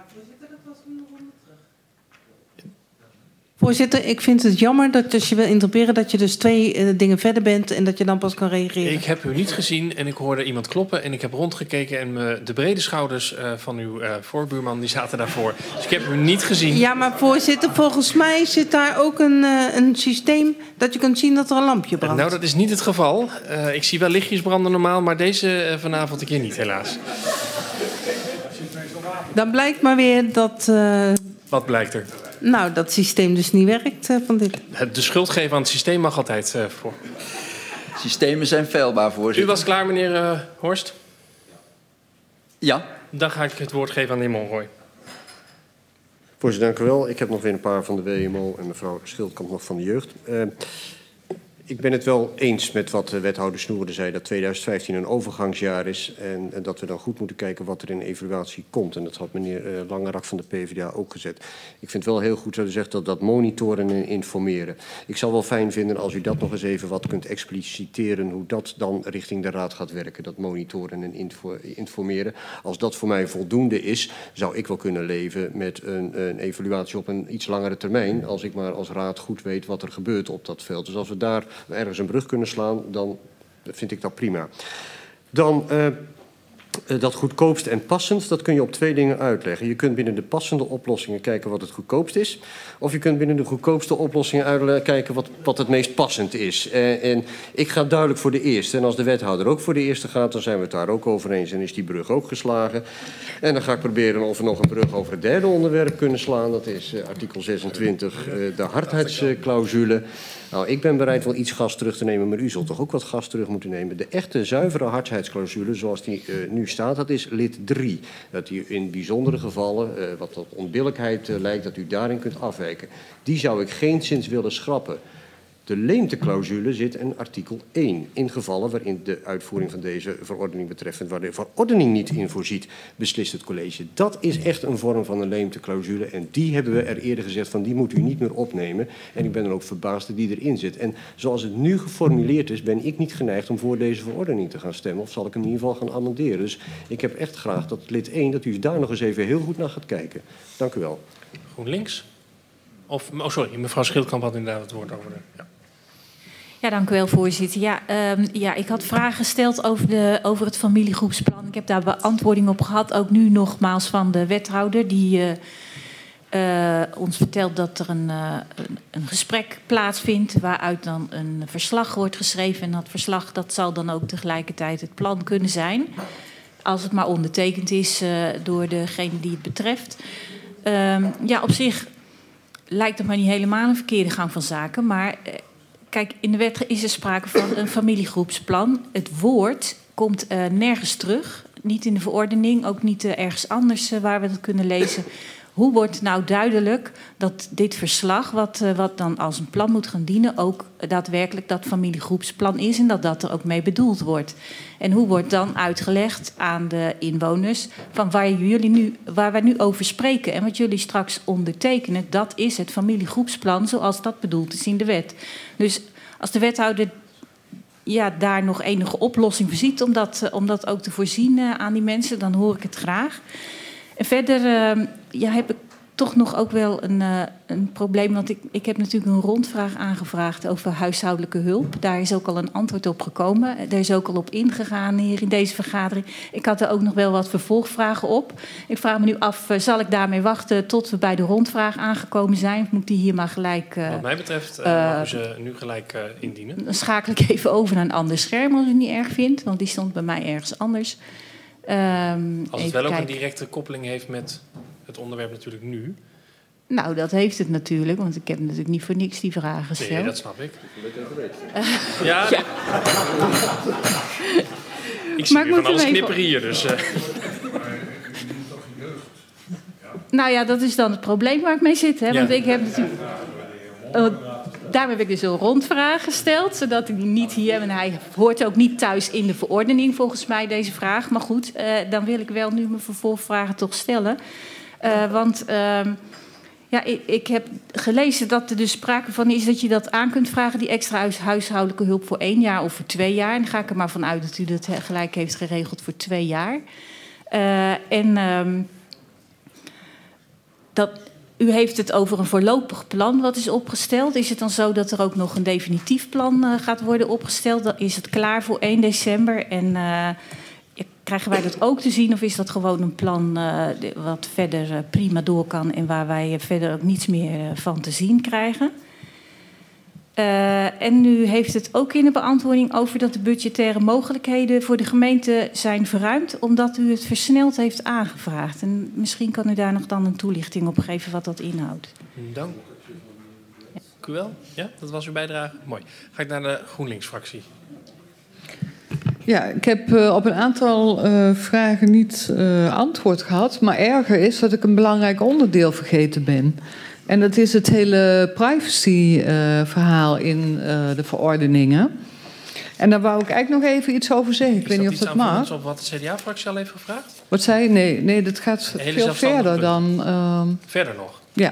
Voorzitter, ik vind het jammer dat als je wil interpreteren dat je dus twee uh, dingen verder bent en dat je dan pas kan reageren. Ik heb u niet gezien en ik hoorde iemand kloppen en ik heb rondgekeken en me, de brede schouders uh, van uw uh, voorbuurman die zaten daarvoor. Dus ik heb u niet gezien. Ja, maar voorzitter, volgens mij zit daar ook een, uh, een systeem dat je kunt zien dat er een lampje brandt. Nou, dat is niet het geval. Uh, ik zie wel lichtjes branden normaal, maar deze uh, vanavond een keer niet, helaas. Dan blijkt maar weer dat... Uh, Wat blijkt er? Nou, dat systeem dus niet werkt uh, van dit. De schuld geven aan het systeem mag altijd uh, voor. Systemen zijn feilbaar, voorzitter. U was klaar, meneer uh, Horst? Ja. Dan ga ik het woord geven aan de heer Monroy. Voorzitter, dank u wel. Ik heb nog weer een paar van de W M O en mevrouw Schildkamp nog van de jeugd. Uh, Ik ben het wel eens met wat de wethouder Snoeren zei, dat tweeduizend vijftien een overgangsjaar is en, en dat we dan goed moeten kijken wat er in de evaluatie komt. En dat had meneer uh, Langerak van de PvdA ook gezet. Ik vind het wel heel goed dat u zegt dat dat monitoren en informeren. Ik zou wel fijn vinden als u dat nog eens even wat kunt expliciteren, hoe dat dan richting de raad gaat werken, dat monitoren en info, informeren. Als dat voor mij voldoende is, zou ik wel kunnen leven met een, een evaluatie op een iets langere termijn, als ik maar als raad goed weet wat er gebeurt op dat veld. Dus als we daar ergens een brug kunnen slaan, dan vind ik dat prima. Dan uh, dat goedkoopst en passend, dat kun je op twee dingen uitleggen. Je kunt binnen de passende oplossingen kijken wat het goedkoopst is. Of je kunt binnen de goedkoopste oplossingen uitleggen, kijken wat, wat het meest passend is. Uh, en ik ga duidelijk voor de eerste. En als de wethouder ook voor de eerste gaat, dan zijn we het daar ook over eens. En is die brug ook geslagen. En dan ga ik proberen of we nog een brug over het derde onderwerp kunnen slaan. Dat is uh, artikel zesentwintig, uh, de hardheidsclausule. Nou, ik ben bereid wel iets gas terug te nemen, maar u zult toch ook wat gas terug moeten nemen. De echte zuivere hardheidsclausule, zoals die uh, nu staat, dat is lid drie. Dat u in bijzondere gevallen, uh, wat tot onbillijkheid uh, lijkt, dat u daarin kunt afwijken. Die zou ik geenszins willen schrappen. De leemteclausule zit in artikel één. In gevallen waarin de uitvoering van deze verordening betreffend, waar de verordening niet in voorziet, beslist het college. Dat is echt een vorm van een leemteclausule. En die hebben we er eerder gezegd van, die moet u niet meer opnemen. En ik ben dan ook verbaasd dat die erin zit. En zoals het nu geformuleerd is, ben ik niet geneigd om voor deze verordening te gaan stemmen. Of zal ik hem in ieder geval gaan amenderen. Dus ik heb echt graag dat lid één, dat u daar nog eens even heel goed naar gaat kijken. Dank u wel. GroenLinks? Of, oh sorry, mevrouw Schildkamp had inderdaad het woord over de... Ja. Ja, dank u wel, voorzitter. Ja, um, ja, ik had vragen gesteld over, de, over het familiegroepsplan. Ik heb daar beantwoording op gehad, ook nu nogmaals van de wethouder, die uh, uh, ons vertelt dat er een, uh, een, een gesprek plaatsvindt, waaruit dan een verslag wordt geschreven. En dat verslag dat zal dan ook tegelijkertijd het plan kunnen zijn, als het maar ondertekend is uh, door degene die het betreft. Um, ja, op zich lijkt het mij niet helemaal een verkeerde gang van zaken, maar... Uh, Kijk, in de wet is er sprake van een familiegroepsplan. Het woord komt uh, nergens terug. Niet in de verordening, ook niet uh, ergens anders uh, waar we dat kunnen lezen. Hoe wordt nou duidelijk dat dit verslag, wat, uh, wat dan als een plan moet gaan dienen, ook daadwerkelijk dat familiegroepsplan is en dat dat er ook mee bedoeld wordt? En hoe wordt dan uitgelegd aan de inwoners van waar, jullie nu, waar wij nu over spreken en wat jullie straks ondertekenen, dat is het familiegroepsplan zoals dat bedoeld is in de wet. Dus als de wethouder ja, daar nog enige oplossing voor ziet om dat, uh, om dat ook te voorzien uh, aan die mensen, dan hoor ik het graag. En verder uh, ja, heb ik toch nog ook wel een, uh, een probleem. Want ik, ik heb natuurlijk een rondvraag aangevraagd over huishoudelijke hulp. Daar is ook al een antwoord op gekomen. Daar is ook al op ingegaan hier in deze vergadering. Ik had er ook nog wel wat vervolgvragen op. Ik vraag me nu af, uh, zal ik daarmee wachten tot we bij de rondvraag aangekomen zijn? Of moet ik die hier maar gelijk... Uh, Wat mij betreft uh, uh, mag u ze nu gelijk uh, indienen. Dan schakel ik even over naar een ander scherm als u het niet erg vindt. Want die stond bij mij ergens anders. Um, Als het wel ook kijken. Een directe koppeling heeft met het onderwerp natuurlijk nu. Nou, dat heeft het natuurlijk, want ik heb natuurlijk niet voor niks die vragen gesteld. Nee, dat snap ik. Uh, ja, ja. Ik zie weer van alles knipperen hier, dus... Uh. Nou ja, dat is dan het probleem waar ik mee zit, hè? Want ja. ik heb natuurlijk... Uh, Daarom heb ik dus een rondvraag gesteld, zodat ik die niet hier heb. En hij hoort ook niet thuis in de verordening, volgens mij, deze vraag. Maar goed, uh, dan wil ik wel nu mijn vervolgvragen toch stellen. Uh, want uh, ja, ik, ik heb gelezen dat er dus sprake van is dat je dat aan kunt vragen, die extra huis, huishoudelijke hulp voor één jaar of voor twee jaar. En dan ga ik er maar vanuit dat u dat gelijk heeft geregeld voor twee jaar. Uh, en um, dat... U heeft het over een voorlopig plan wat is opgesteld. Is het dan zo dat er ook nog een definitief plan uh, gaat worden opgesteld? Dan is het klaar voor één december? En uh, krijgen wij dat ook te zien? Of is dat gewoon een plan uh, wat verder uh, prima door kan en waar wij uh, verder ook niets meer uh, van te zien krijgen? Uh, en u heeft het ook in de beantwoording over dat de budgettaire mogelijkheden voor de gemeente zijn verruimd, omdat u het versneld heeft aangevraagd. En misschien kan u daar nog dan een toelichting op geven wat dat inhoudt. Dank u wel. Ja, dat was uw bijdrage. Mooi. Ga ik naar de GroenLinks-fractie. Ja, ik heb uh, op een aantal uh, vragen niet uh, antwoord gehad, maar erger is dat ik een belangrijk onderdeel vergeten ben. En dat is het hele privacy-verhaal uh, in uh, de verordeningen. En daar wou ik eigenlijk nog even iets over zeggen. Ik is weet niet dat of dat mag. Is dat op wat de C D A-fractie al heeft gevraagd? Wat zei je? Nee, nee, dat gaat veel verder dan... Uh, verder nog? Ja.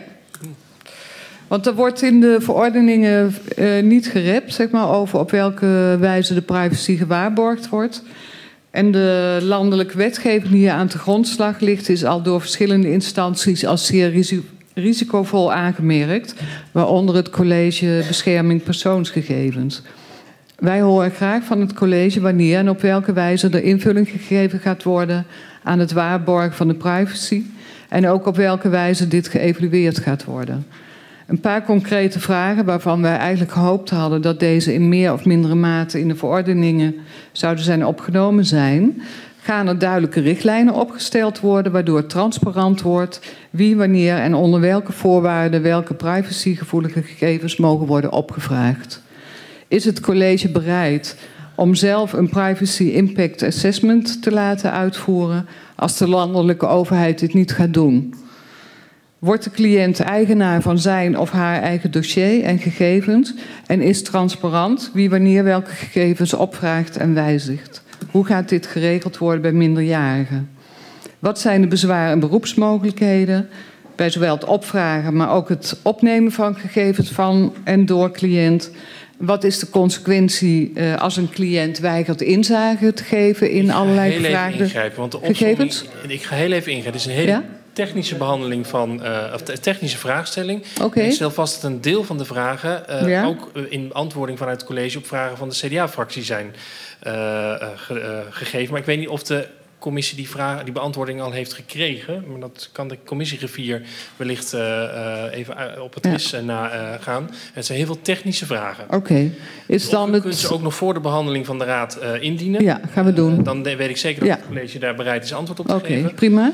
Want er wordt in de verordeningen uh, niet gerept, zeg maar, over op welke wijze de privacy gewaarborgd wordt. En de landelijke wetgeving die hier aan de grondslag ligt, is al door verschillende instanties als zeer risico. risicovol aangemerkt, waaronder het College Bescherming Persoonsgegevens. Wij horen graag van het college wanneer en op welke wijze er invulling gegeven gaat worden aan het waarborgen van de privacy en ook op welke wijze dit geëvalueerd gaat worden. Een paar concrete vragen waarvan wij eigenlijk gehoopt hadden dat deze in meer of mindere mate in de verordeningen zouden zijn opgenomen zijn. Gaan er duidelijke richtlijnen opgesteld worden waardoor het transparant wordt wie, wanneer en onder welke voorwaarden welke privacygevoelige gegevens mogen worden opgevraagd? Is het college bereid om zelf een privacy impact assessment te laten uitvoeren als de landelijke overheid dit niet gaat doen? Wordt de cliënt eigenaar van zijn of haar eigen dossier en gegevens en is transparant wie wanneer welke gegevens opvraagt en wijzigt? Hoe gaat dit geregeld worden bij minderjarigen? Wat zijn de bezwaar- en beroepsmogelijkheden bij zowel het opvragen, maar ook het opnemen van gegevens van en door cliënt? Wat is de consequentie uh, als een cliënt weigert inzage te geven in allerlei gevraagde gegevens? Want de gegevens? Ik ga heel even ingrijpen. Het is een hele ja? technische behandeling van, uh, of technische vraagstelling. Okay. Ik stel vast dat een deel van de vragen uh, ja? ook in beantwoording vanuit het college op vragen van de C D A-fractie zijn uh, ge, uh, gegeven. Maar ik weet niet of de commissie die, vraag, die beantwoording al heeft gekregen. Maar dat kan de commissiegriffier wellicht uh, uh, even op het ris ja. na uh, gaan. Het zijn heel veel technische vragen. Oké. Okay. Is dan het... kunt het... ze ook nog voor de behandeling van de raad uh, indienen. Ja, gaan we doen. Uh, dan weet ik zeker dat ja. het college daar bereid is antwoord op te okay, geven. Oké, prima.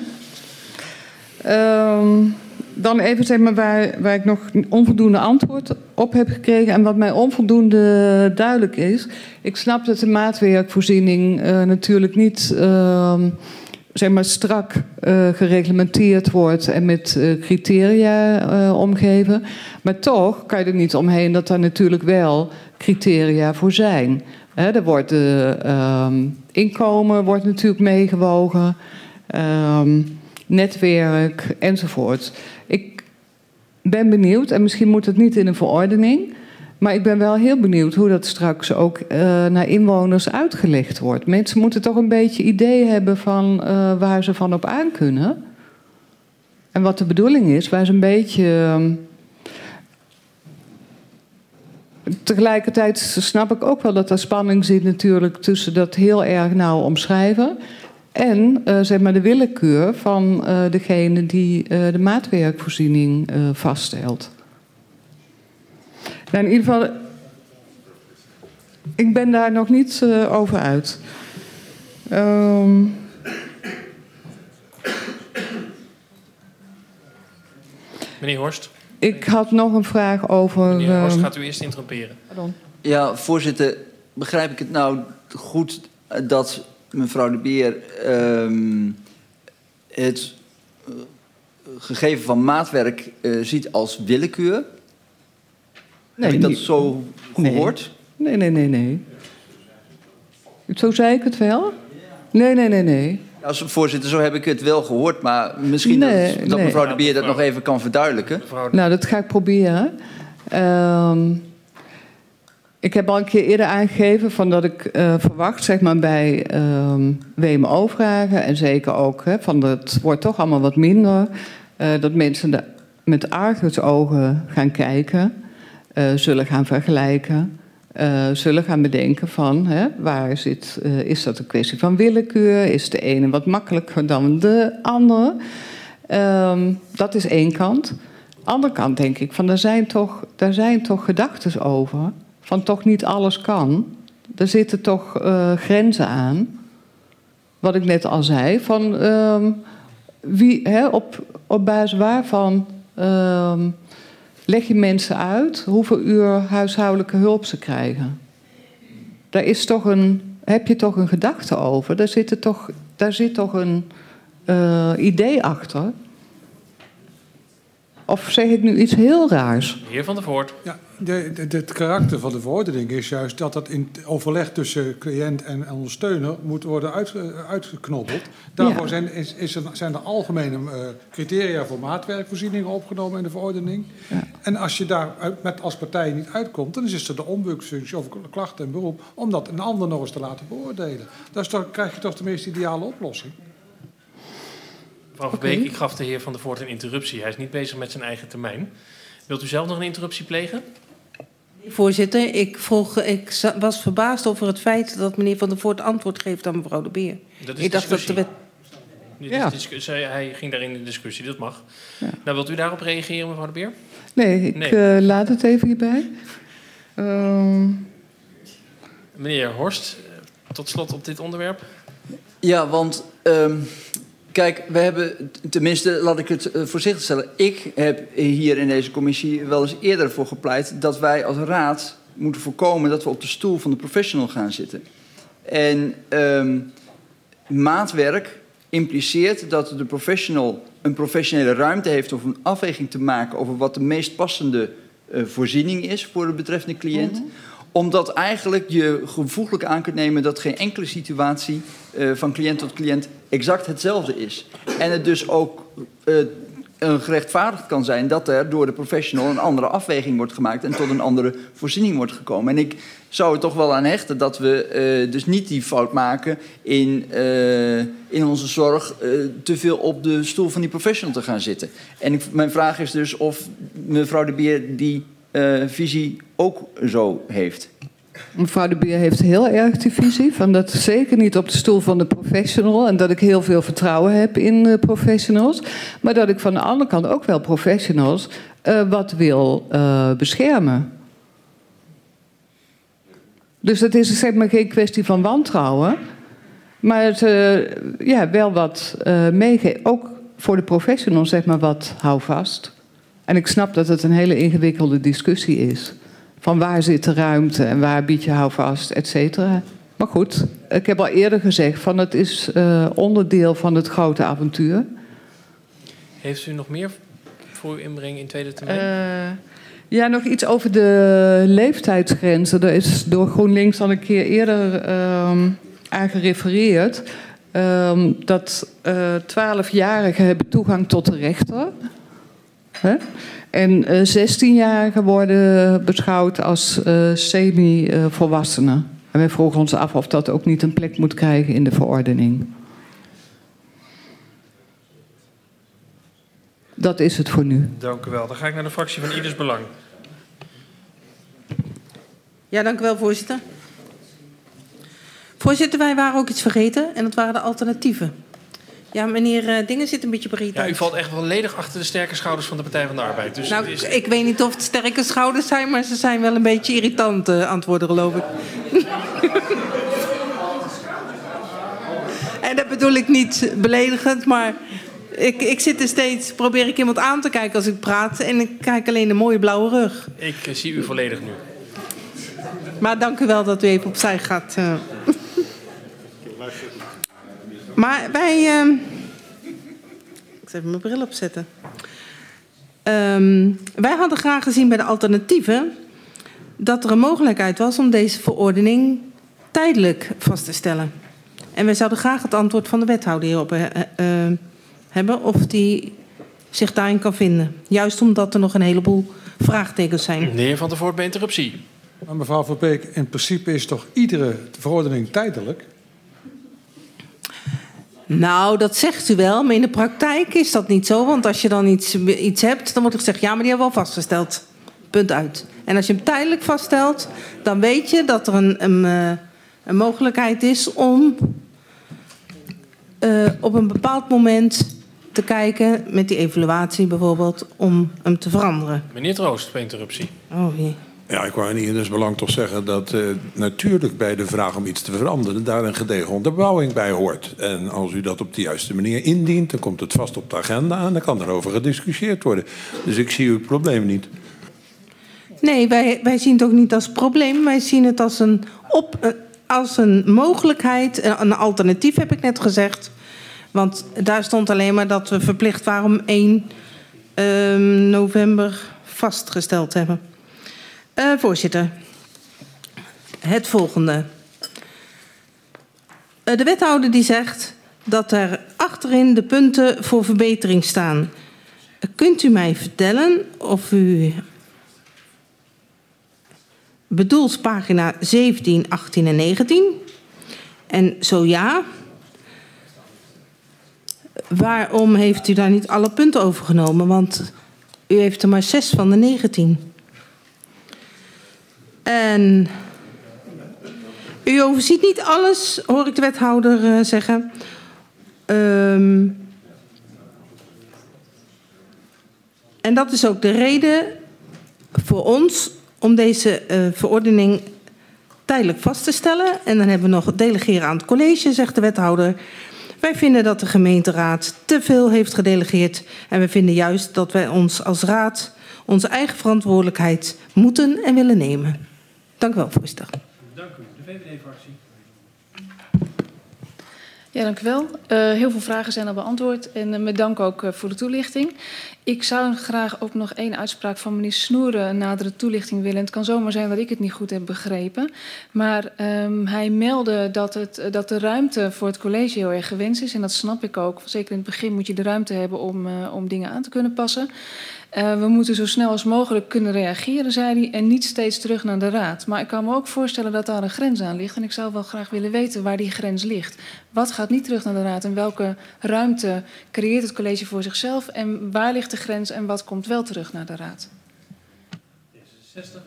Um, dan even zeg maar waar, waar ik nog onvoldoende antwoord op heb gekregen en wat mij onvoldoende duidelijk is. Ik snap dat de maatwerkvoorziening uh, natuurlijk niet uh, zeg maar strak uh, gereglementeerd wordt en met uh, criteria uh, omgeven. Maar toch kan je er niet omheen dat er natuurlijk wel criteria voor zijn. He, er wordt de um, inkomen wordt natuurlijk meegewogen, um, netwerk enzovoort. Ik ben benieuwd, en misschien moet het niet in een verordening, maar ik ben wel heel benieuwd hoe dat straks ook uh, naar inwoners uitgelegd wordt. Mensen moeten toch een beetje idee hebben van uh, waar ze van op aan kunnen. En wat de bedoeling is, waar ze een beetje... Uh, tegelijkertijd snap ik ook wel dat er spanning zit natuurlijk tussen dat heel erg nauw omschrijven en uh, zeg maar de willekeur van uh, degene die uh, de maatwerkvoorziening uh, vaststelt. Nou, in ieder geval, ik ben daar nog niet uh, over uit. Um, Meneer Horst. Ik had nog een vraag over... Meneer Horst, uh, gaat u eerst interromperen. Pardon. Ja, voorzitter, begrijp ik het nou goed dat mevrouw De Beer um, het uh, gegeven van maatwerk uh, ziet als willekeur? Nee, Heb ik dat niet, zo gehoord? Nee, nee, nee, nee. Zo zei ik het wel? Nee, nee, nee, nee. Als voorzitter, zo heb ik het wel gehoord, maar misschien nee, dat, dat nee. mevrouw De Beer dat nog even kan verduidelijken. Nou, dat ga ik proberen. Um, ik heb al een keer eerder aangegeven van dat ik uh, verwacht, zeg maar bij um, W M O-vragen en zeker ook, hè, van het wordt toch allemaal wat minder, uh, dat mensen de, met argusogen gaan kijken, uh, zullen gaan vergelijken. Uh, zullen gaan bedenken van hè, waar zit, uh, is dat een kwestie van willekeur? Is de ene wat makkelijker dan de andere? Um, dat is één kant. Andere kant denk ik van, daar zijn toch, daar zijn toch gedachten over. Van toch niet alles kan. Er zitten toch uh, grenzen aan. Wat ik net al zei. Van um, wie, hè, op, op basis waarvan um, leg je mensen uit hoeveel uur huishoudelijke hulp ze krijgen. Daar is toch een, heb je toch een gedachte over. Daar zit, er toch, daar zit toch een uh, idee achter. Of zeg ik nu iets heel raars? Heer Van der Voort. Ja, de, de, het karakter van de verordening is juist dat dat in overleg tussen cliënt en ondersteuner moet worden uit, uitgeknobbeld. Daarvoor ja. zijn, is, is er, zijn er algemene uh, criteria voor maatwerkvoorzieningen opgenomen in de verordening. Ja. En als je daar uit, met als partij niet uitkomt, dan is er de ombudsfunctie over klachten en beroep om dat een ander nog eens te laten beoordelen. Dan krijg je toch de meest ideale oplossing. Mevrouw Verbeek, okay. Ik gaf de heer Van der Voort een interruptie. Hij is niet bezig met zijn eigen termijn. Wilt u zelf nog een interruptie plegen? Voorzitter, ik, vroeg, ik was verbaasd over het feit dat meneer Van der Voort antwoord geeft aan mevrouw De Beer. Dat is ik dacht discussie. Dat de wet... ja. discussie. Hij ging daarin in discussie, dat mag. Ja. Nou, wilt u daarop reageren, mevrouw De Beer? Nee, ik nee. Uh, laat het even hierbij. Uh... Meneer Horst, tot slot op dit onderwerp. Ja, want... Um... Kijk, we hebben, tenminste, laat ik het voorzichtig stellen. Ik heb hier in deze commissie wel eens eerder voor gepleit dat wij als raad moeten voorkomen dat we op de stoel van de professional gaan zitten. En um, maatwerk impliceert dat de professional een professionele ruimte heeft om een afweging te maken over wat de meest passende uh, voorziening is voor de betreffende cliënt. Mm-hmm. Omdat eigenlijk je gevoeglijk aan kunt nemen dat geen enkele situatie uh, van cliënt tot cliënt exact hetzelfde is. En het dus ook uh, gerechtvaardigd kan zijn dat er door de professional een andere afweging wordt gemaakt en tot een andere voorziening wordt gekomen. En ik zou er toch wel aan hechten dat we uh, dus niet die fout maken in, uh, in onze zorg uh, te veel op de stoel van die professional te gaan zitten. En ik, mijn vraag is dus of mevrouw De Beer die uh, visie ook zo heeft. Mevrouw De Beer heeft heel erg die visie van dat zeker niet op de stoel van de professional en dat ik heel veel vertrouwen heb in uh, professionals, maar dat ik van de andere kant ook wel professionals uh, wat wil uh, beschermen. Dus dat is zeg maar geen kwestie van wantrouwen, maar het, uh, ja, wel wat uh, meegeven. Ook voor de professionals zeg maar wat houvast. En ik snap dat het een hele ingewikkelde discussie is. Van waar zit de ruimte en waar bied je houvast, et cetera. Maar goed, ik heb al eerder gezegd van het is uh, onderdeel van het grote avontuur. Heeft u nog meer voor uw inbreng in tweede termijn? Uh, ja, nog iets over de leeftijdsgrenzen. Er is door GroenLinks al een keer eerder uh, aan gerefereerd. Uh, dat twaalfjarigen uh, hebben toegang tot de rechter. Hè? En uh, zestienjarigen worden beschouwd als uh, semi-volwassenen. En wij vroegen ons af of dat ook niet een plek moet krijgen in de verordening. Dat is het voor nu. Dank u wel. Dan ga ik naar de fractie van Ieders Belang. Ja, dank u wel, voorzitter. Voorzitter, wij waren ook iets vergeten en dat waren de alternatieven. Ja, meneer uh, Dingen zit een beetje bereid. Ja, u valt echt volledig achter de sterke schouders van de Partij van de Arbeid. Dus nou, is... ik weet niet of het sterke schouders zijn, maar ze zijn wel een beetje irritant uh, antwoorden, geloof ik. En dat bedoel ik niet beledigend, maar ik, ik zit er steeds, probeer ik iemand aan te kijken als ik praat en ik kijk alleen de mooie blauwe rug. Ik uh, zie u volledig nu. Maar dank u wel dat u even opzij gaat. Uh. Maar wij... Uh, ik zal even mijn bril opzetten. Um, wij hadden graag gezien bij de alternatieven dat er een mogelijkheid was om deze verordening tijdelijk vast te stellen. En wij zouden graag het antwoord van de wethouder hierop uh, uh, hebben of die zich daarin kan vinden. Juist omdat er nog een heleboel vraagtekens zijn. De heer Van der Voort bij interruptie. Maar mevrouw Van Beek, in principe is toch iedere verordening tijdelijk? Nou, dat zegt u wel, maar in de praktijk is dat niet zo. Want als je dan iets, iets hebt, dan wordt er gezegd, ja, maar die hebben we al vastgesteld. Punt uit. En als je hem tijdelijk vaststelt, dan weet je dat er een, een, een mogelijkheid is om uh, op een bepaald moment te kijken, met die evaluatie bijvoorbeeld, om hem te veranderen. Meneer Troost, bij interruptie. Oh jee. Ja, ik wou in ieders belang toch zeggen dat uh, natuurlijk bij de vraag om iets te veranderen daar een gedegen onderbouwing bij hoort. En als u dat op de juiste manier indient, dan komt het vast op de agenda en dan kan erover gediscussieerd worden. Dus ik zie uw probleem niet. Nee, wij, wij zien het ook niet als probleem. Wij zien het als een, op, als een mogelijkheid, een alternatief heb ik net gezegd. Want daar stond alleen maar dat we verplicht waren om één uh, november vastgesteld te hebben. Uh, voorzitter, het volgende. Uh, de wethouder die zegt dat er achterin de punten voor verbetering staan. Uh, kunt u mij vertellen of u bedoelt pagina zeventien, achttien en negentien? En zo ja, waarom heeft u daar niet alle punten overgenomen? Want u heeft er maar zes van de negentien. En u overziet niet alles, hoor ik de wethouder uh, zeggen. Um, en dat is ook de reden voor ons om deze uh, verordening tijdelijk vast te stellen. En dan hebben we nog het delegeren aan het college, zegt de wethouder. Wij vinden dat de gemeenteraad te veel heeft gedelegeerd. En we vinden juist dat wij ons als raad onze eigen verantwoordelijkheid moeten en willen nemen. Dank u wel, voorzitter. Dank u. De V V D-fractie. Ja, dank u wel. Uh, heel veel vragen zijn al beantwoord. En uh, met dank ook uh, voor de toelichting. Ik zou graag ook nog één uitspraak van meneer Snoeren nadere toelichting willen. Het kan zomaar zijn dat ik het niet goed heb begrepen. Maar um, hij meldde dat, het, dat de ruimte voor het college heel erg gewenst is. En dat snap ik ook. Zeker in het begin moet je de ruimte hebben om, uh, om dingen aan te kunnen passen. Uh, we moeten zo snel als mogelijk kunnen reageren, zei hij, en niet steeds terug naar de raad. Maar ik kan me ook voorstellen dat daar een grens aan ligt. En ik zou wel graag willen weten waar die grens ligt. Wat gaat niet terug naar de raad en welke ruimte creëert het college voor zichzelf? En waar ligt de grens en wat komt wel terug naar de raad? zestig.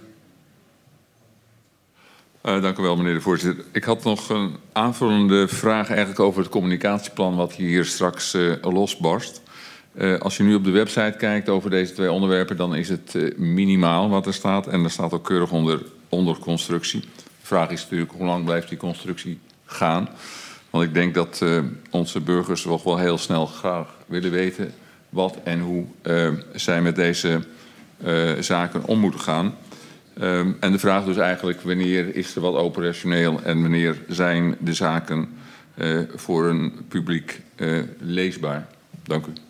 Uh, dank u wel, meneer de voorzitter. Ik had nog een aanvullende vraag eigenlijk over het communicatieplan wat hier straks uh, losbarst. Uh, als je nu op de website kijkt over deze twee onderwerpen, dan is het uh, minimaal wat er staat. En er staat ook keurig onder, onder constructie. De vraag is natuurlijk, hoe lang blijft die constructie gaan? Want ik denk dat uh, onze burgers toch wel heel snel graag willen weten wat en hoe uh, zij met deze uh, zaken om moeten gaan. Um, en de vraag dus eigenlijk, wanneer is er wat operationeel en wanneer zijn de zaken uh, voor een publiek uh, leesbaar? Dank u.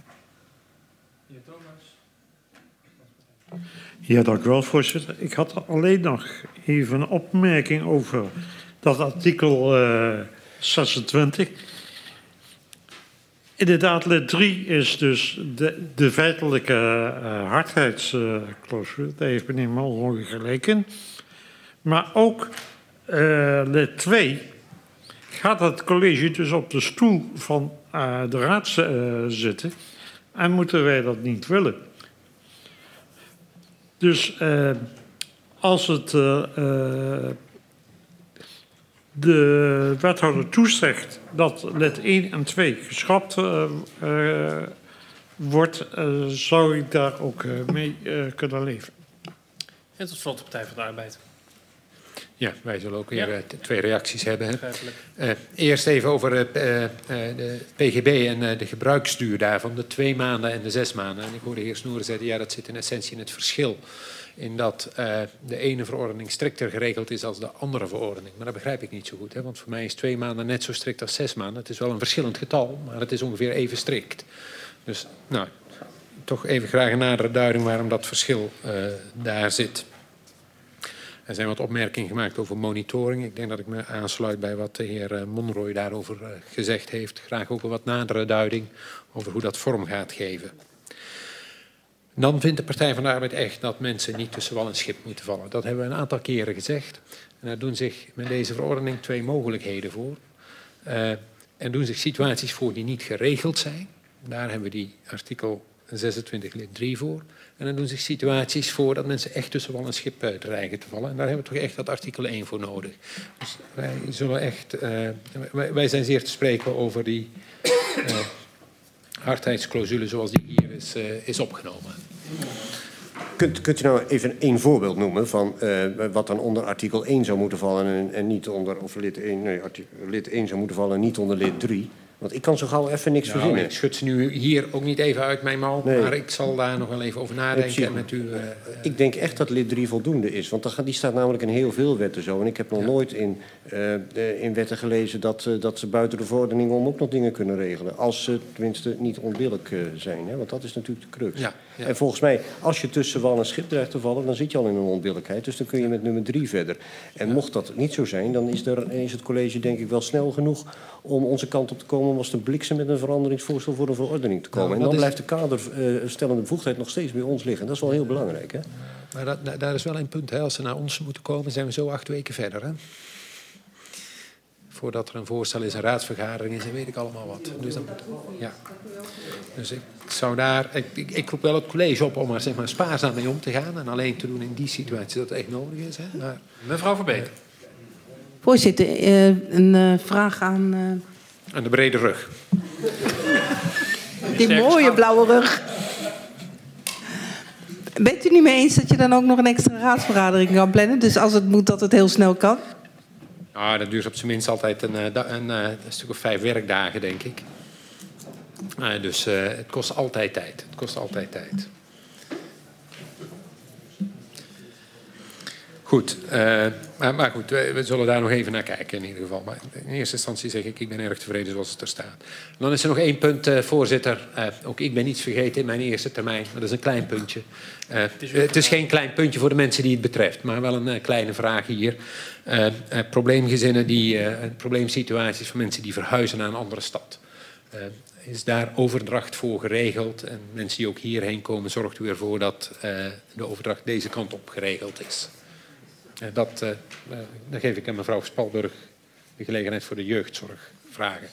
Ja, dank u wel, voorzitter. Ik had alleen nog even een opmerking over dat artikel uh, zesentwintig. Inderdaad, lid drie is dus de, de feitelijke uh, hardheidsclausule. Daar heeft meneer Malrongen gelijk in. Maar ook uh, lid twee gaat het college dus op de stoel van uh, de raad uh, zitten. En moeten wij dat niet willen. Dus uh, als het uh, uh, de wethouder toezegt dat lid één en twee geschrapt uh, uh, wordt, uh, zou ik daar ook uh, mee uh, kunnen leven. En tot slot de Partij van de Arbeid. Ja, wij zullen ook weer Ja. uh, twee reacties hebben. Hè. Uh, eerst even over uh, uh, de P G B en uh, de gebruiksduur daarvan, de twee maanden en de zes maanden. En ik hoorde de heer Snoeren zeggen, ja, dat zit in essentie in het verschil. In dat uh, de ene verordening strikter geregeld is als de andere verordening. Maar dat begrijp ik niet zo goed. Hè? Want voor mij is twee maanden net zo strikt als zes maanden. Het is wel een verschillend getal, maar het is ongeveer even strikt. Dus nou, toch even graag een nadere duiding waarom dat verschil uh, daar zit. Er zijn wat opmerkingen gemaakt over monitoring. Ik denk dat ik me aansluit bij wat de heer Monroy daarover uh, gezegd heeft. Graag ook een wat nadere duiding over hoe dat vorm gaat geven. Dan vindt de Partij van de Arbeid echt dat mensen niet tussen wal en schip moeten vallen. Dat hebben we een aantal keren gezegd. En daar doen zich met deze verordening twee mogelijkheden voor. Uh, en doen zich situaties voor die niet geregeld zijn. Daar hebben we die artikel zesentwintig lid drie voor. En dan doen zich situaties voor dat mensen echt tussen wal en schip uh, dreigen te vallen. En daar hebben we toch echt dat artikel één voor nodig. Dus wij zullen echt... Uh, wij, wij zijn zeer te spreken over die... Uh, hardheidsclausule zoals die hier is, uh, is opgenomen. Kunt, kunt u nou even één voorbeeld noemen van uh, wat dan onder artikel één zou moeten vallen en, en niet onder, of lid één, nee, artikel, lid één zou moeten vallen en niet onder lid drie? Want ik kan zo gauw even niks nou, verzinnen. Ik schud ze nu hier ook niet even uit mijn mouw, nee. Maar ik zal daar nog wel even over nadenken. Nee, en met u, uh, ik denk echt dat lid drie voldoende is, want die staat namelijk in heel veel wetten zo. En ik heb nog ja. nooit in, uh, in wetten gelezen dat, uh, dat ze buiten de verordening om ook nog dingen kunnen regelen. Als ze tenminste niet onbillijk uh, zijn, hè? Want dat is natuurlijk de crux. Ja, ja. En volgens mij, als je tussen wal en schip dreigt te vallen, dan zit je al in een onbillijkheid. Dus dan kun je met nummer drie verder. En ja. mocht dat niet zo zijn, dan is, er, is het college denk ik wel snel genoeg om onze kant op te komen, om als de bliksem met een veranderingsvoorstel voor een verordening te komen. Nou, en dan blijft de kaderstellende uh, bevoegdheid nog steeds bij ons liggen. Dat is wel heel belangrijk, hè? Maar dat, daar is wel een punt, hè. Als ze naar ons moeten komen, zijn we zo acht weken verder, hè? Voordat er een voorstel is, een raadsvergadering is en weet ik allemaal wat. Dus, dan, ja. dus ik zou daar... Ik, ik, ik roep wel het college op om er zeg maar, spaarzaam mee om te gaan en alleen te doen in die situatie dat het echt nodig is. Hè? Maar, mevrouw Verbeek. Voorzitter, uh, een uh, vraag aan... Uh... Aan de brede rug. Die mooie blauwe rug. Bent u niet mee eens dat je dan ook nog een extra raadsvergadering kan plannen? Dus als het moet, dat het heel snel kan? Nou, dat duurt op zijn minst altijd een, een, een, een stuk of vijf werkdagen, denk ik. Uh, dus uh, het kost altijd tijd. Het kost altijd tijd. Goed, uh, maar, maar goed, we, we zullen daar nog even naar kijken in ieder geval. Maar in eerste instantie zeg ik, ik ben erg tevreden zoals het er staat. Dan is er nog één punt, uh, voorzitter. Uh, ook ik ben iets vergeten in mijn eerste termijn, maar dat is een klein puntje. Uh, het, is het is geen klein puntje voor de mensen die het betreft, maar wel een uh, kleine vraag hier. Uh, uh, probleemgezinnen, die, uh, probleemsituaties van mensen die verhuizen naar een andere stad. Uh, is daar overdracht voor geregeld? En mensen die ook hierheen komen, zorgt u ervoor dat uh, de overdracht deze kant op geregeld is? Uh, dat, uh, uh, dan geef ik aan mevrouw Spalburg de gelegenheid voor de jeugdzorg vragen.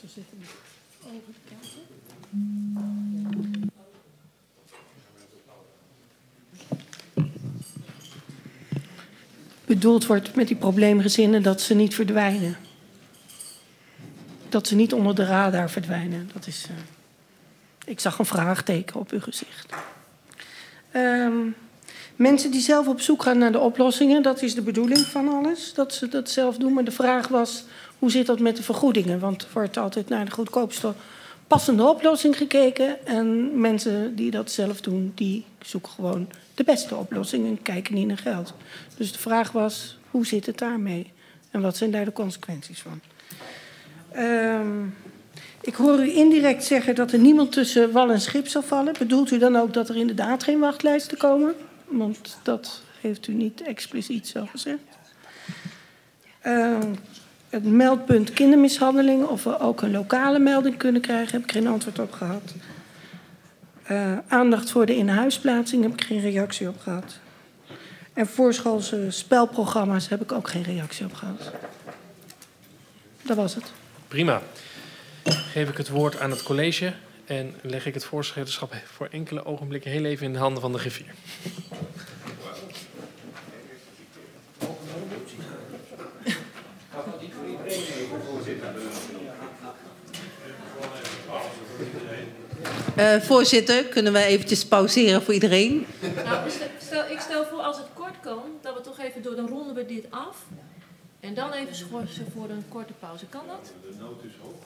Bedoeld wordt met die probleemgezinnen dat ze niet verdwijnen. Dat ze niet onder de radar verdwijnen. Dat is, uh, ik zag een vraagteken op uw gezicht. Um, mensen die zelf op zoek gaan naar de oplossingen, dat is de bedoeling van alles. Dat ze dat zelf doen. Maar de vraag was, hoe zit dat met de vergoedingen? Want er wordt altijd naar de goedkoopste passende oplossing gekeken. En mensen die dat zelf doen, die zoeken gewoon de beste oplossing en kijken niet naar geld. Dus de vraag was, hoe zit het daarmee? En wat zijn daar de consequenties van? Um, ik hoor u indirect zeggen dat er niemand tussen wal en schip zal vallen. Bedoelt u dan ook dat er inderdaad geen wachtlijsten komen? Want dat heeft u niet expliciet zo gezegd. Uh, het meldpunt kindermishandeling, of we ook een lokale melding kunnen krijgen, heb ik geen antwoord op gehad. Uh, aandacht voor de in-huisplaatsing heb ik geen reactie op gehad. En voorschoolse spelprogramma's heb ik ook geen reactie op gehad. Dat was het. Prima. Geef ik het woord aan het college en leg ik het voorzitterschap voor enkele ogenblikken heel even in de handen van de griffier. Uh, voorzitter, kunnen we eventjes pauzeren voor iedereen? Nou, stel, ik stel voor als het kort kan, dat we toch even door, dan ronden we dit af. En dan even schorsen voor een korte pauze. Kan dat? De nood is hoog.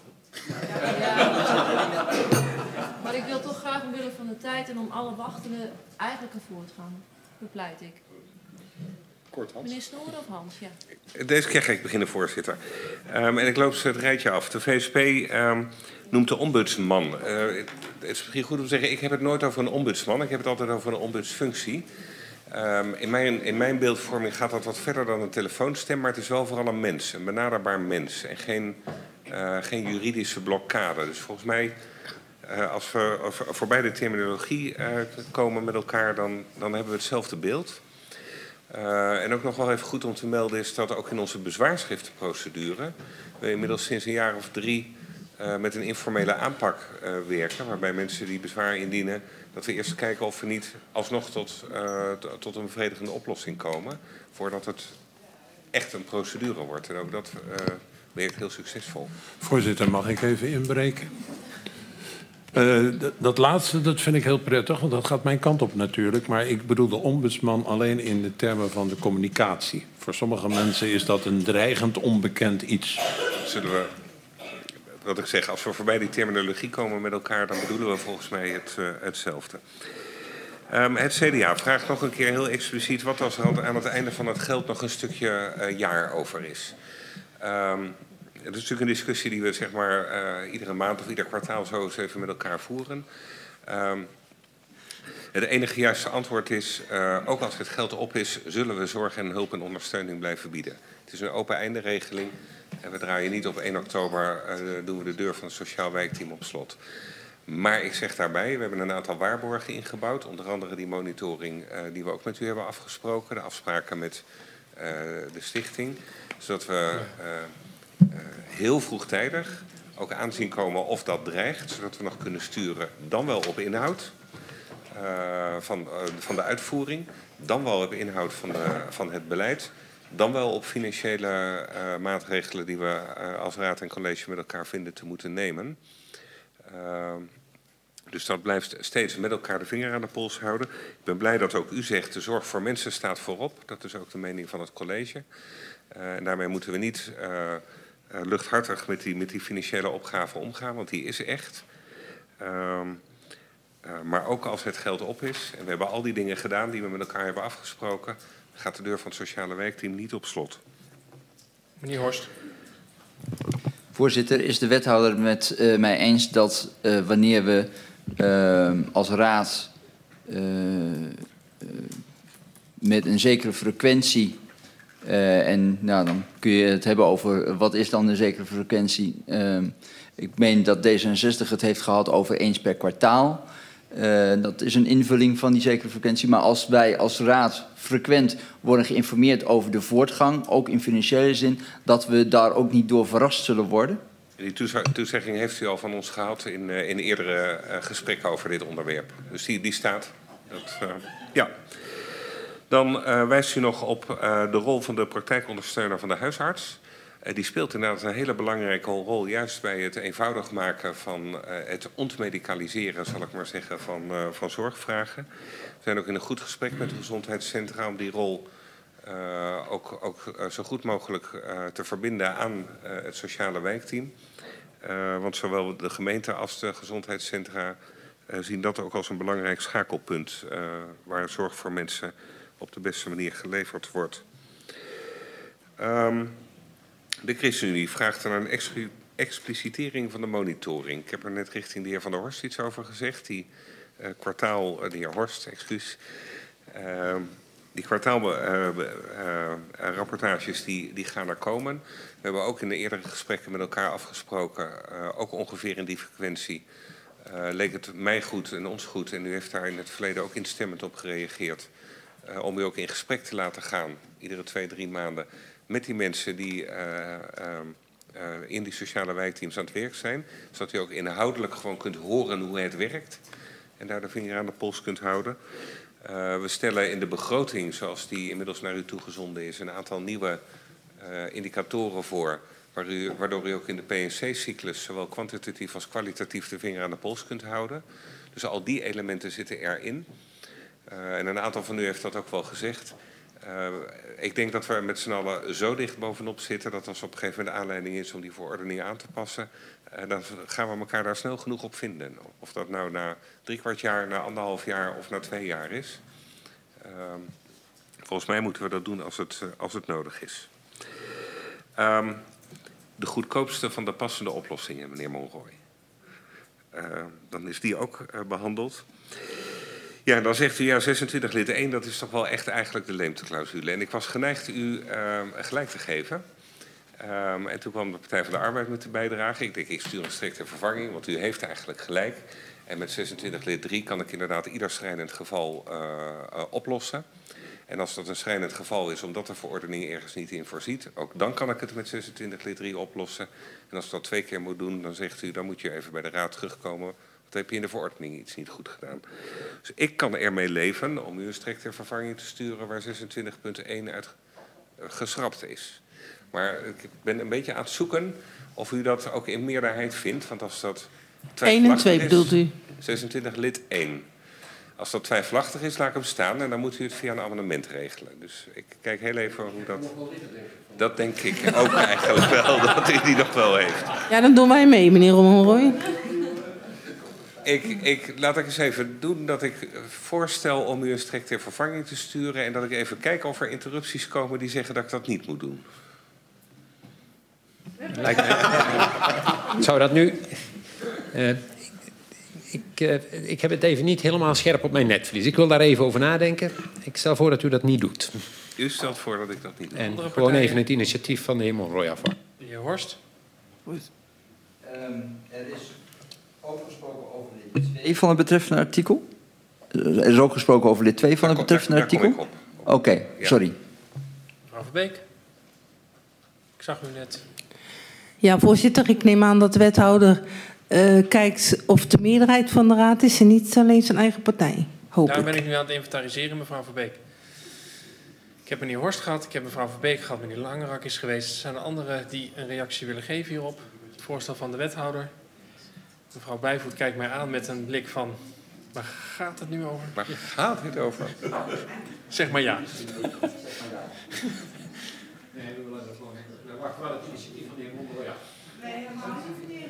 Ja, maar ik wil toch graag omwille van de tijd en om alle wachtenden eigenlijk een voortgang, bepleit ik. Kort, Hans. Meneer Snoer of Hans, ja. Deze keer ga ik beginnen, voorzitter. Um, en ik loop het rijtje af. De V S P um, noemt de ombudsman. Uh, het, het is misschien goed om te zeggen, ik heb het nooit over een ombudsman. Ik heb het altijd over een ombudsfunctie. Um, in, mijn, in mijn beeldvorming gaat dat wat verder dan een telefoonstem, maar het is wel vooral een mens, een benaderbaar mens. En geen, uh, geen juridische blokkade. Dus volgens mij, uh, als we als we voorbij de terminologie uh, komen met elkaar, dan, dan hebben we hetzelfde beeld. Uh, en ook nog wel even goed om te melden is dat ook in onze bezwaarschriftenprocedure we inmiddels sinds een jaar of drie uh, met een informele aanpak uh, werken, waarbij mensen die bezwaar indienen, dat we eerst kijken of we niet alsnog tot, uh, tot een bevredigende oplossing komen, voordat het echt een procedure wordt. En ook dat uh, werkt heel succesvol. Voorzitter, mag ik even inbreken? Uh, dat laatste, dat vind ik heel prettig, want dat gaat mijn kant op natuurlijk. Maar ik bedoel de ombudsman alleen in de termen van de communicatie. Voor sommige mensen is dat een dreigend onbekend iets. Zullen we, wat ik zeg, als we voorbij die terminologie komen met elkaar, dan bedoelen we volgens mij het, uh, hetzelfde. Um, het C D A vraagt nog een keer heel expliciet wat als er aan het einde van het geld nog een stukje uh, jaar over is. Um, Het is natuurlijk een discussie die we zeg maar, uh, iedere maand of ieder kwartaal zo eens even met elkaar voeren. Um, het enige juiste antwoord is, uh, ook als het geld op is, zullen we zorg en hulp en ondersteuning blijven bieden. Het is een open einde regeling en we draaien niet op één oktober, uh, doen we de deur van het sociaal wijkteam op slot. Maar ik zeg daarbij, we hebben een aantal waarborgen ingebouwd. Onder andere die monitoring uh, die we ook met u hebben afgesproken. De afspraken met uh, de stichting. Zodat we uh, uh, heel vroegtijdig ook aanzien komen of dat dreigt. Zodat we nog kunnen sturen, dan wel op inhoud uh, van, uh, van de uitvoering. Dan wel op inhoud van, de, van het beleid. Dan wel op financiële uh, maatregelen die we uh, als raad en college met elkaar vinden te moeten nemen. Uh, dus dat blijft steeds met elkaar de vinger aan de pols houden. Ik ben blij dat ook u zegt, de zorg voor mensen staat voorop. Dat is ook de mening van het college. Uh, en daarmee moeten we niet uh, uh, luchthartig met die, met die financiële opgave omgaan, want die is echt. Uh, uh, maar ook als het geld op is, en we hebben al die dingen gedaan die we met elkaar hebben afgesproken, gaat de deur van het sociale werkteam niet op slot. Meneer Horst. Voorzitter, is de wethouder het met uh, mij eens dat uh, wanneer we uh, als raad uh, uh, met een zekere frequentie, uh, en nou, dan kun je het hebben over wat is dan een zekere frequentie. Uh, ik meen dat D zesenzestig het heeft gehad over eens per kwartaal. Uh, dat is een invulling van die zekere frequentie. Maar als wij als raad frequent worden geïnformeerd over de voortgang, ook in financiële zin, dat we daar ook niet door verrast zullen worden? Die toezegging heeft u al van ons gehad in, uh, in eerdere uh, gesprekken over dit onderwerp. Dus die, die staat. Dat, uh, ja. Dan uh, wijst u nog op uh, de rol van de praktijkondersteuner van de huisarts. Uh, die speelt inderdaad een hele belangrijke rol, juist bij het eenvoudig maken van uh, het ontmedicaliseren, zal ik maar zeggen, van, uh, van zorgvragen. We zijn ook in een goed gesprek met het gezondheidscentra om die rol uh, ook, ook uh, zo goed mogelijk uh, te verbinden aan uh, het sociale wijkteam. Uh, want zowel de gemeente als de gezondheidscentra uh, zien dat ook als een belangrijk schakelpunt. Uh, waar zorg voor mensen op de beste manier geleverd wordt. Um, de ChristenUnie vraagt naar een exclu- explicitering van de monitoring. Ik heb er net richting de heer Van der Horst iets over gezegd. Die uh, kwartaal, uh, de heer Horst, excuus. Uh, die kwartaalrapportages uh, uh, die, die gaan er komen. We hebben ook in de eerdere gesprekken met elkaar afgesproken, uh, ook ongeveer in die frequentie. Uh, leek het mij goed en ons goed. En u heeft daar in het verleden ook instemmend op gereageerd. Uh, om u ook in gesprek te laten gaan, iedere twee, drie maanden, met die mensen die uh, uh, uh, in die sociale wijkteams aan het werk zijn. Zodat u ook inhoudelijk gewoon kunt horen hoe het werkt. En daar de vinger aan de pols kunt houden. Uh, we stellen in de begroting, zoals die inmiddels naar u toegezonden is, een aantal nieuwe uh, indicatoren voor. Waar u, waardoor u ook in de P en C-cyclus zowel kwantitatief als kwalitatief de vinger aan de pols kunt houden. Dus al die elementen zitten erin. Uh, en een aantal van u heeft dat ook wel gezegd. Uh, ik denk dat we met z'n allen zo dicht bovenop zitten dat als op een gegeven moment de aanleiding is om die verordening aan te passen, uh, dan gaan we elkaar daar snel genoeg op vinden. Of dat nou na drie kwart jaar, na anderhalf jaar of na twee jaar is. Uh, volgens mij moeten we dat doen als het, uh, als het nodig is. Um, de goedkoopste van de passende oplossingen, meneer Monroy. Uh, dan is die ook uh, behandeld. Ja, dan zegt u, ja, zesentwintig lid één, dat is toch wel echt eigenlijk de leemteclausule. En ik was geneigd u uh, gelijk te geven. Um, en toen kwam de Partij van de Arbeid met de bijdrage. Ik denk, ik stuur een strikte vervanging, want u heeft eigenlijk gelijk. En met zesentwintig lid drie kan ik inderdaad ieder schrijnend geval uh, uh, oplossen. En als dat een schrijnend geval is, omdat de verordening ergens niet in voorziet, ook dan kan ik het met zesentwintig lid drie oplossen. En als ik dat twee keer moet doen, dan zegt u, dan moet je even bij de Raad terugkomen. Wat heb je in de verordening iets niet goed gedaan? Dus ik kan ermee leven om u een strikte vervanging te sturen waar zesentwintig punt één uit geschrapt is. Maar ik ben een beetje aan het zoeken of u dat ook in meerderheid vindt. Want als dat één en twee bedoelt u? zesentwintig lid één. Als dat twijfelachtig is, laat ik hem staan en dan moet u het via een amendement regelen. Dus ik kijk heel even hoe dat... Dat denk ik ook eigenlijk wel, dat u die nog wel heeft. Ja, dan doen wij mee, meneer Monroy. Ik, ik, laat ik eens even doen dat ik voorstel om u een strek ter vervanging te sturen en dat ik even kijk of er interrupties komen die zeggen dat ik dat niet moet doen. Lijkt me. Zou dat nu... Uh, ik, uh, ik heb het even niet helemaal scherp op mijn netvlies. Ik wil daar even over nadenken. Ik stel voor dat u dat niet doet. U stelt voor dat ik dat niet doe. En gewoon partijen... even het initiatief van de heer Monroy afwachten. De heer Horst. Goed. Um, er is ook gesproken over lid twee van het betreffende artikel. Er is ook gesproken over lid twee van het betreffende artikel. Oké, okay, ja. Sorry. Mevrouw Verbeek. Ik zag u net. Ja, voorzitter, ik neem aan dat de wethouder uh, kijkt of de meerderheid van de raad is en niet alleen zijn eigen partij. Hoop Daar ik. ben ik nu aan het inventariseren, mevrouw Verbeek. Ik heb meneer Horst gehad, ik heb mevrouw Verbeek gehad, meneer Langerak is geweest. Zijn er anderen die een reactie willen geven hierop? Het voorstel van de wethouder. Mevrouw Bijvoet kijkt mij aan met een blik van... Waar gaat het nu over? Waar gaat het over? Zeg maar ja. Nee, we wachten wel het initiatief van de heer Monroy af. Nee, helemaal niet, meneer...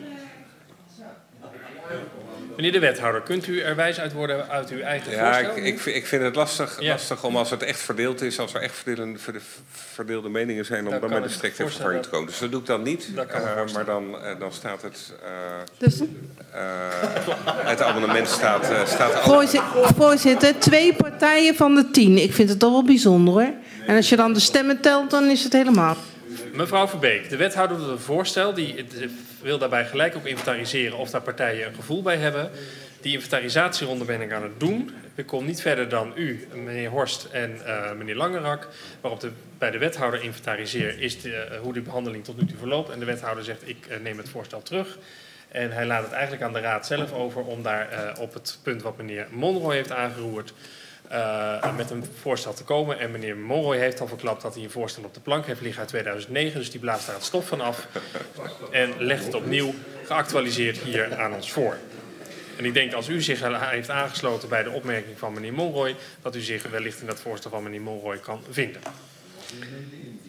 Meneer de wethouder, kunt u er wijs uit worden uit uw eigen ja, voorstel? Ja, ik, ik, ik vind het lastig, ja. lastig om als het echt verdeeld is, als er echt verdeelde, verdeelde meningen zijn, om dan, dan met een strikte vervanging te komen. Dus dat doe ik dan niet, uh, maar dan, uh, dan staat het... Uh, dus? uh, het amendement staat... Uh, staat Voorzitter, voorzitter, twee partijen van de tien. Ik vind het toch wel bijzonder, hoor. En als je dan de stemmen telt, dan is het helemaal... Mevrouw Verbeek, de wethouder doet een voorstel. Die wil daarbij gelijk ook inventariseren of daar partijen een gevoel bij hebben. Die inventarisatieronde ben ik aan het doen. Ik kom niet verder dan u, meneer Horst en uh, meneer Langerak. Waarop de, bij de wethouder inventariseer is de, uh, hoe de behandeling tot nu toe verloopt. En de wethouder zegt, ik uh, neem het voorstel terug. En hij laat het eigenlijk aan de raad zelf over om daar uh, op het punt wat meneer Monroy heeft aangeroerd... Uh, met een voorstel te komen. En meneer Monroy heeft al verklapt dat hij een voorstel op de plank heeft liggen uit tweeduizend negen. Dus die blaast daar het stof van af. En legt het opnieuw geactualiseerd hier aan ons voor. En ik denk als u zich heeft aangesloten bij de opmerking van meneer Monroy, dat u zich wellicht in dat voorstel van meneer Monroy kan vinden.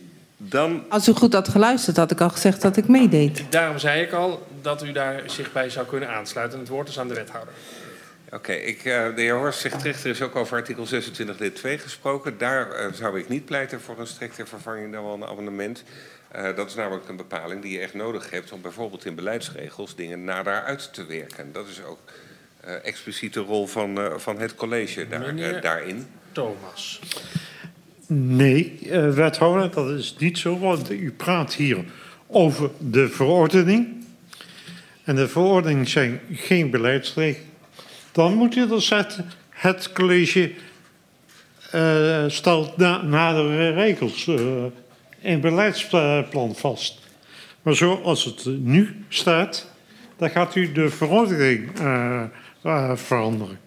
Dan... Als u goed had geluisterd, had ik al gezegd dat ik meedeed. Daarom zei ik al dat u daar zich bij zou kunnen aansluiten. Het woord is aan de wethouder. Oké, okay, uh, de heer Horst zegt terecht, er is ook over artikel zesentwintig lid twee gesproken. Daar uh, zou ik niet pleiten voor een strikte vervanging dan wel een amendement. Uh, dat is namelijk een bepaling die je echt nodig hebt om bijvoorbeeld in beleidsregels dingen nader uit te werken. Dat is ook uh, expliciete rol van, uh, van het college daar, uh, daarin. Thomas. Nee, uh, wethouder, dat is niet zo, want u praat hier over de verordening. En de verordening zijn geen beleidsregels. Dan moet je er zetten, het college uh, stelt na, nadere regels uh, in beleidsplan vast. Maar zoals het nu staat, dan gaat u de verordening uh, uh, veranderen.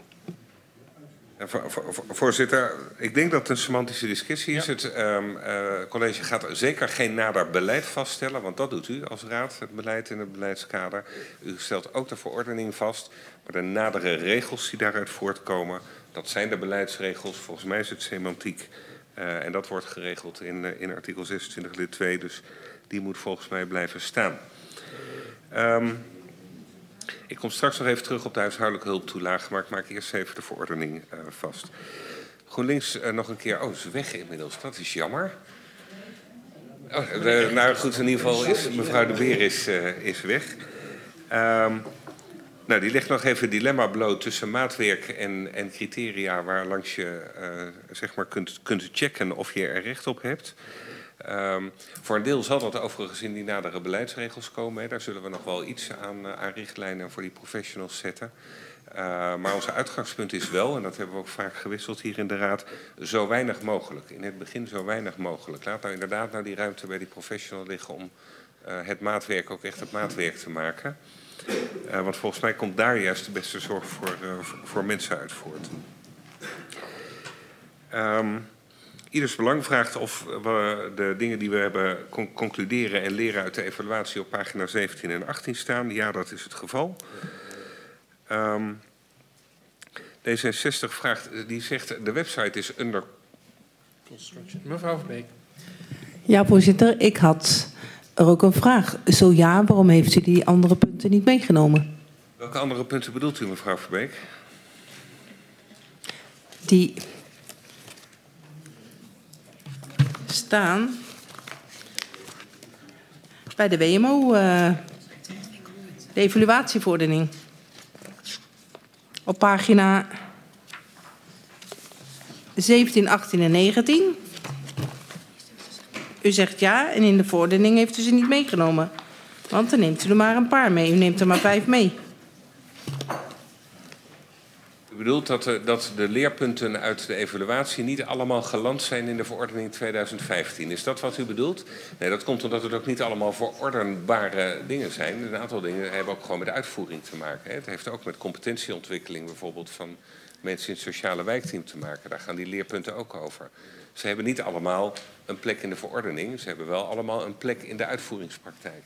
Voorzitter, ik denk dat het een semantische discussie is. Ja. Het um, uh, college gaat zeker geen nader beleid vaststellen, want dat doet u als raad, het beleid in het beleidskader. U stelt ook de verordening vast, maar de nadere regels die daaruit voortkomen, dat zijn de beleidsregels. Volgens mij is het semantiek uh, en dat wordt geregeld in, uh, in artikel zesentwintig lid twee, dus die moet volgens mij blijven staan. Um, Ik kom straks nog even terug op de huishoudelijke hulptoelage, maar ik maak eerst even de verordening uh, vast. GroenLinks uh, nog een keer. Oh, is weg inmiddels. Dat is jammer. Oh, de, nou goed, in ieder geval is mevrouw De Beer is, uh, is weg. Um, nou, die legt nog even het dilemma bloot tussen maatwerk en, en criteria waarlangs je uh, zeg maar kunt, kunt checken of je er recht op hebt. Um, voor een deel zal dat overigens in die nadere beleidsregels komen. Hè. Daar zullen we nog wel iets aan, uh, aan richtlijnen voor die professionals zetten. Uh, maar ons uitgangspunt is wel, en dat hebben we ook vaak gewisseld hier in de Raad, zo weinig mogelijk. In het begin zo weinig mogelijk. Laat nou inderdaad nou die ruimte bij die professional liggen om uh, het maatwerk ook echt het maatwerk te maken. Uh, want volgens mij komt daar juist de beste zorg voor, uh, voor, voor mensen uit voort. Um, Ieders Belang vraagt of we de dingen die we hebben con concluderen en leren uit de evaluatie op pagina zeventien en achttien staan. Ja, dat is het geval. Um, D zesenzestig vraagt, die zegt de website is under construction. Mevrouw Verbeek. Ja, voorzitter, ik had er ook een vraag. Zo ja, waarom heeft u die andere punten niet meegenomen? Welke andere punten bedoelt u, mevrouw Verbeek? Die staan bij de W M O, uh, de evaluatieverordening. Op pagina zeventien, achttien en negentien. U zegt ja en in de verordening heeft u ze niet meegenomen. Want dan neemt u er maar een paar mee. U neemt er maar vijf mee. U bedoelt dat de, dat de leerpunten uit de evaluatie niet allemaal geland zijn in de verordening tweeduizend vijftien. Is dat wat u bedoelt? Nee, dat komt omdat het ook niet allemaal verordenbare dingen zijn. Een aantal dingen hebben ook gewoon met uitvoering te maken. Het heeft ook met competentieontwikkeling bijvoorbeeld van mensen in het sociale wijkteam te maken. Daar gaan die leerpunten ook over. Ze hebben niet allemaal een plek in de verordening. Ze hebben wel allemaal een plek in de uitvoeringspraktijk.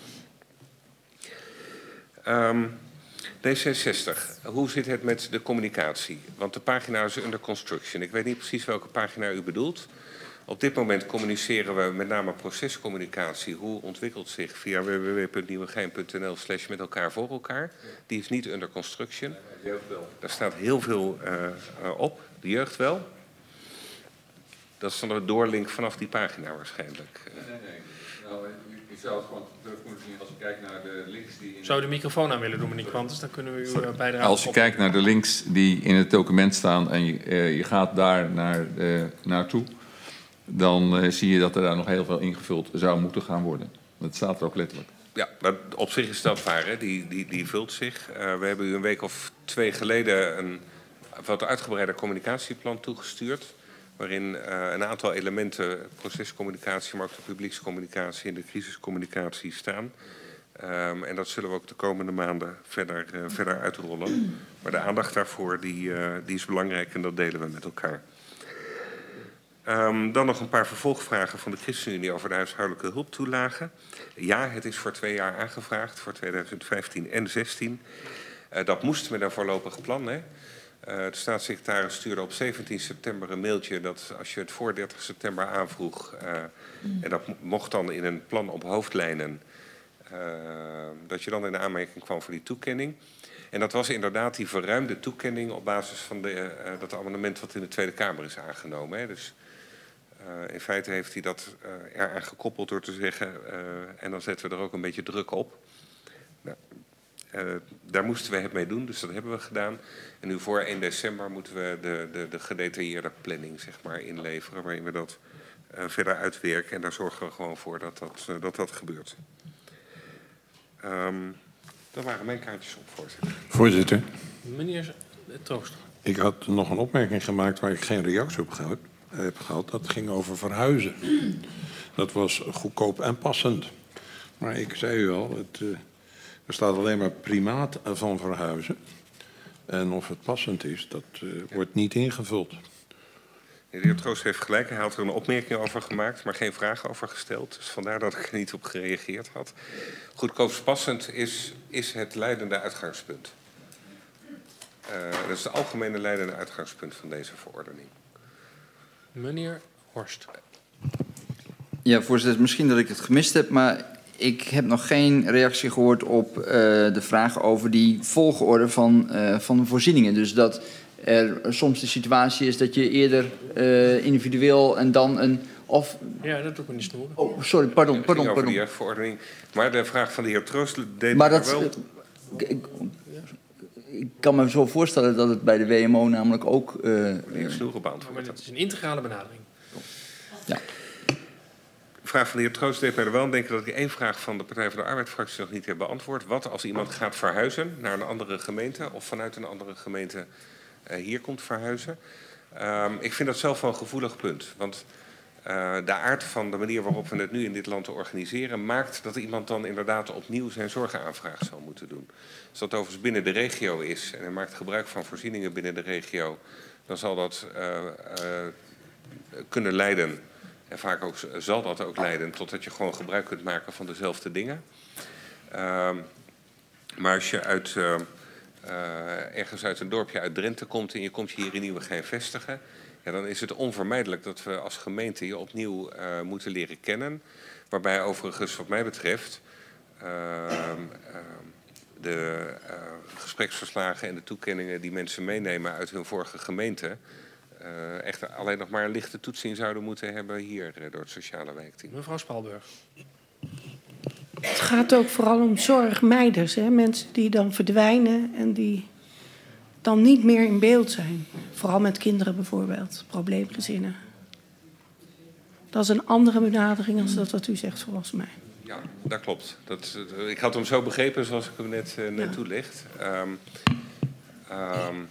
Um, D zesenzestig, hoe zit het met de communicatie? Want de pagina is under construction. Ik weet niet precies welke pagina u bedoelt. Op dit moment communiceren we met name procescommunicatie. Hoe ontwikkelt zich via w w w punt nieuwegein punt n l slash met elkaar voor elkaar. Die is niet under construction. Daar staat heel veel uh, uh, op. De jeugd wel. Dat is dan een doorlink vanaf die pagina waarschijnlijk. Nee, nee. Nou, u zou het gewoon terug moeten zien als u kijkt naar de links die... In zou u de microfoon aan willen doen, meneer Quantus? Dan kunnen we uw bijdrage... Als je kijkt naar de links die in het document staan en je, uh, je gaat daar naar, uh, naartoe, dan uh, zie je dat er daar nog heel veel ingevuld zou moeten gaan worden. Dat staat er ook letterlijk. Ja, dat, op zich is dat waar, hè? Die, die, die vult zich. Uh, we hebben u een week of twee geleden een wat uitgebreider communicatieplan toegestuurd, waarin uh, een aantal elementen, procescommunicatie, maar ook de publiekscommunicatie en de crisiscommunicatie staan. Um, en dat zullen we ook de komende maanden verder, uh, verder uitrollen. Maar de aandacht daarvoor die, uh, die is belangrijk en dat delen we met elkaar. Um, dan nog een paar vervolgvragen van de ChristenUnie over de huishoudelijke hulptoelage. Ja, het is voor twee jaar aangevraagd, voor tweeduizend vijftien en zestien. Uh, dat moest met een voorlopig plan, hè. Uh, de staatssecretaris stuurde op zeventien september een mailtje dat als je het voor dertig september aanvroeg, uh, mm. en dat mocht dan in een plan op hoofdlijnen, uh, dat je dan in de aanmerking kwam voor die toekenning. En dat was inderdaad die verruimde toekenning op basis van de, uh, dat amendement wat in de Tweede Kamer is aangenomen. Hè. Dus uh, in feite heeft hij dat uh, eraan gekoppeld door te zeggen, uh, en dan zetten we er ook een beetje druk op. Nou, uh, daar moesten we het mee doen, dus dat hebben we gedaan. En nu voor één december moeten we de, de, de gedetailleerde planning, zeg maar, inleveren, waarin we dat uh, verder uitwerken. En daar zorgen we gewoon voor dat dat, uh, dat, dat gebeurt. Um, dat waren mijn kaartjes op, voorzitter. Voorzitter. Meneer Troost. Ik had nog een opmerking gemaakt waar ik geen reactie op gehad, heb gehad. Dat ging over verhuizen. Dat was goedkoop en passend. Maar ik zei u al, het, uh, er staat alleen maar primaat van verhuizen. En of het passend is, dat uh, wordt niet ingevuld. De heer Troost heeft gelijk. Hij had er een opmerking over gemaakt, maar geen vraag over gesteld. Dus vandaar dat ik er niet op gereageerd had. Goedkoopspassend is, is het leidende uitgangspunt. Uh, dat is het algemene leidende uitgangspunt van deze verordening. Meneer Horst. Ja, voorzitter, misschien dat ik het gemist heb, maar ik heb nog geen reactie gehoord op uh, de vraag over die volgorde van, uh, van de voorzieningen. Dus dat er soms de situatie is dat je eerder uh, individueel en dan een... Of... Ja, dat doe ik niet snoeren. Oh, sorry, pardon, pardon, over pardon. die verordening. Maar de vraag van de heer Troost deed maar er dat, wel... Ik, ik kan me zo voorstellen dat het bij de W M O namelijk ook... Uh, Meneer Snoeren beantwoord. Maar het is een integrale benadering. Ja. De vraag van de heer Troost deed mij er wel aan denken dat ik één vraag van de Partij van de Arbeid-fractie nog niet heb beantwoord. Wat als iemand gaat verhuizen naar een andere gemeente of vanuit een andere gemeente uh, hier komt verhuizen? Um, ik vind dat zelf wel een gevoelig punt. Want uh, de aard van de manier waarop we het nu in dit land organiseren maakt dat iemand dan inderdaad opnieuw zijn zorgaanvraag zal moeten doen. Als dat overigens binnen de regio is en hij maakt gebruik van voorzieningen binnen de regio, dan zal dat uh, uh, kunnen leiden. En vaak ook, zal dat ook leiden totdat je gewoon gebruik kunt maken van dezelfde dingen. Uh, maar als je uit, uh, uh, ergens uit een dorpje uit Drenthe komt en je komt je hier in Nieuwegein vestigen, ja, dan is het onvermijdelijk dat we als gemeente je opnieuw uh, moeten leren kennen. Waarbij overigens wat mij betreft uh, uh, de uh, gespreksverslagen en de toekenningen die mensen meenemen uit hun vorige gemeente Uh, echt alleen nog maar een lichte toetsing zouden moeten hebben hier uh, door het sociale wijkteam. Mevrouw Spalburg. Het gaat ook vooral om zorgmeiders, hè? Mensen die dan verdwijnen en die dan niet meer in beeld zijn. Vooral met kinderen bijvoorbeeld, probleemgezinnen. Dat is een andere benadering dan dat wat u zegt volgens mij. Ja, dat klopt. Dat, uh, ik had hem zo begrepen zoals ik hem net, uh, net ja. toelicht. Um, um,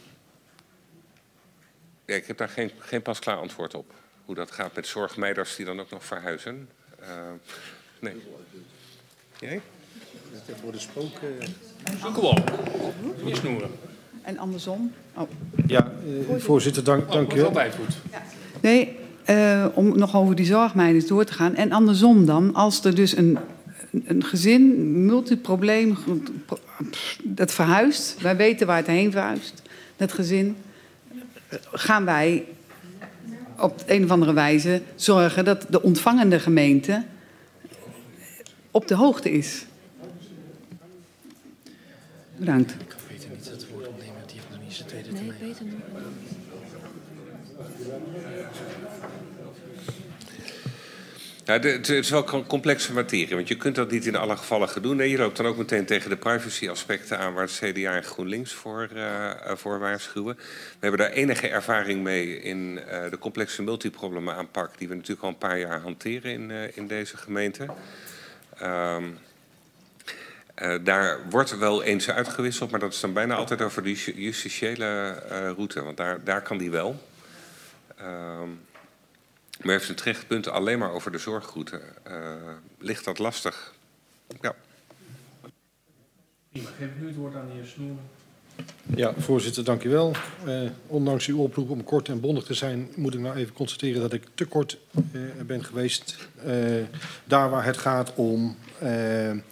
Ja, ik heb daar geen, geen pasklaar antwoord op. Hoe dat gaat met zorgmeiders die dan ook nog verhuizen. Uh, nee. Jij? Dat wordt een spook... Uh... Dank u wel. Niet snoeren. En andersom? Oh. Ja, uh, voorzitter, dank, dank u wel. Ja. Nee, uh, om nog over die zorgmeiders door te gaan. En andersom dan, als er dus een, een gezin, multiprobleem, dat verhuist. Wij weten waar het heen verhuist, dat gezin. Gaan wij op een of andere wijze zorgen dat de ontvangende gemeente op de hoogte is. Bedankt. Ik weet niet het woord opnemen, die van de tweede termijn. Nee, beter niet. Ja, de, het is wel een complexe materie, want je kunt dat niet in alle gevallen gaan doen. Nee, je loopt dan ook meteen tegen de privacy-aspecten aan waar het C D A en GroenLinks voor, uh, voor waarschuwen. We hebben daar enige ervaring mee in uh, de complexe multiproblemen aanpak die we natuurlijk al een paar jaar hanteren in, uh, in deze gemeente. Um, uh, daar wordt wel eens uitgewisseld, maar dat is dan bijna altijd over de justitiële uh, route, want daar, daar kan die wel. Um, Maar heeft een terecht punt alleen maar over de zorgroute. Uh, ligt dat lastig? Ja. Prima. Geef ik nu het woord aan de heer Snoeren. Ja, voorzitter, dank u wel. Uh, ondanks uw oproep om kort en bondig te zijn, moet ik nou even constateren dat ik te kort uh, ben geweest. Uh, daar waar het gaat om uh,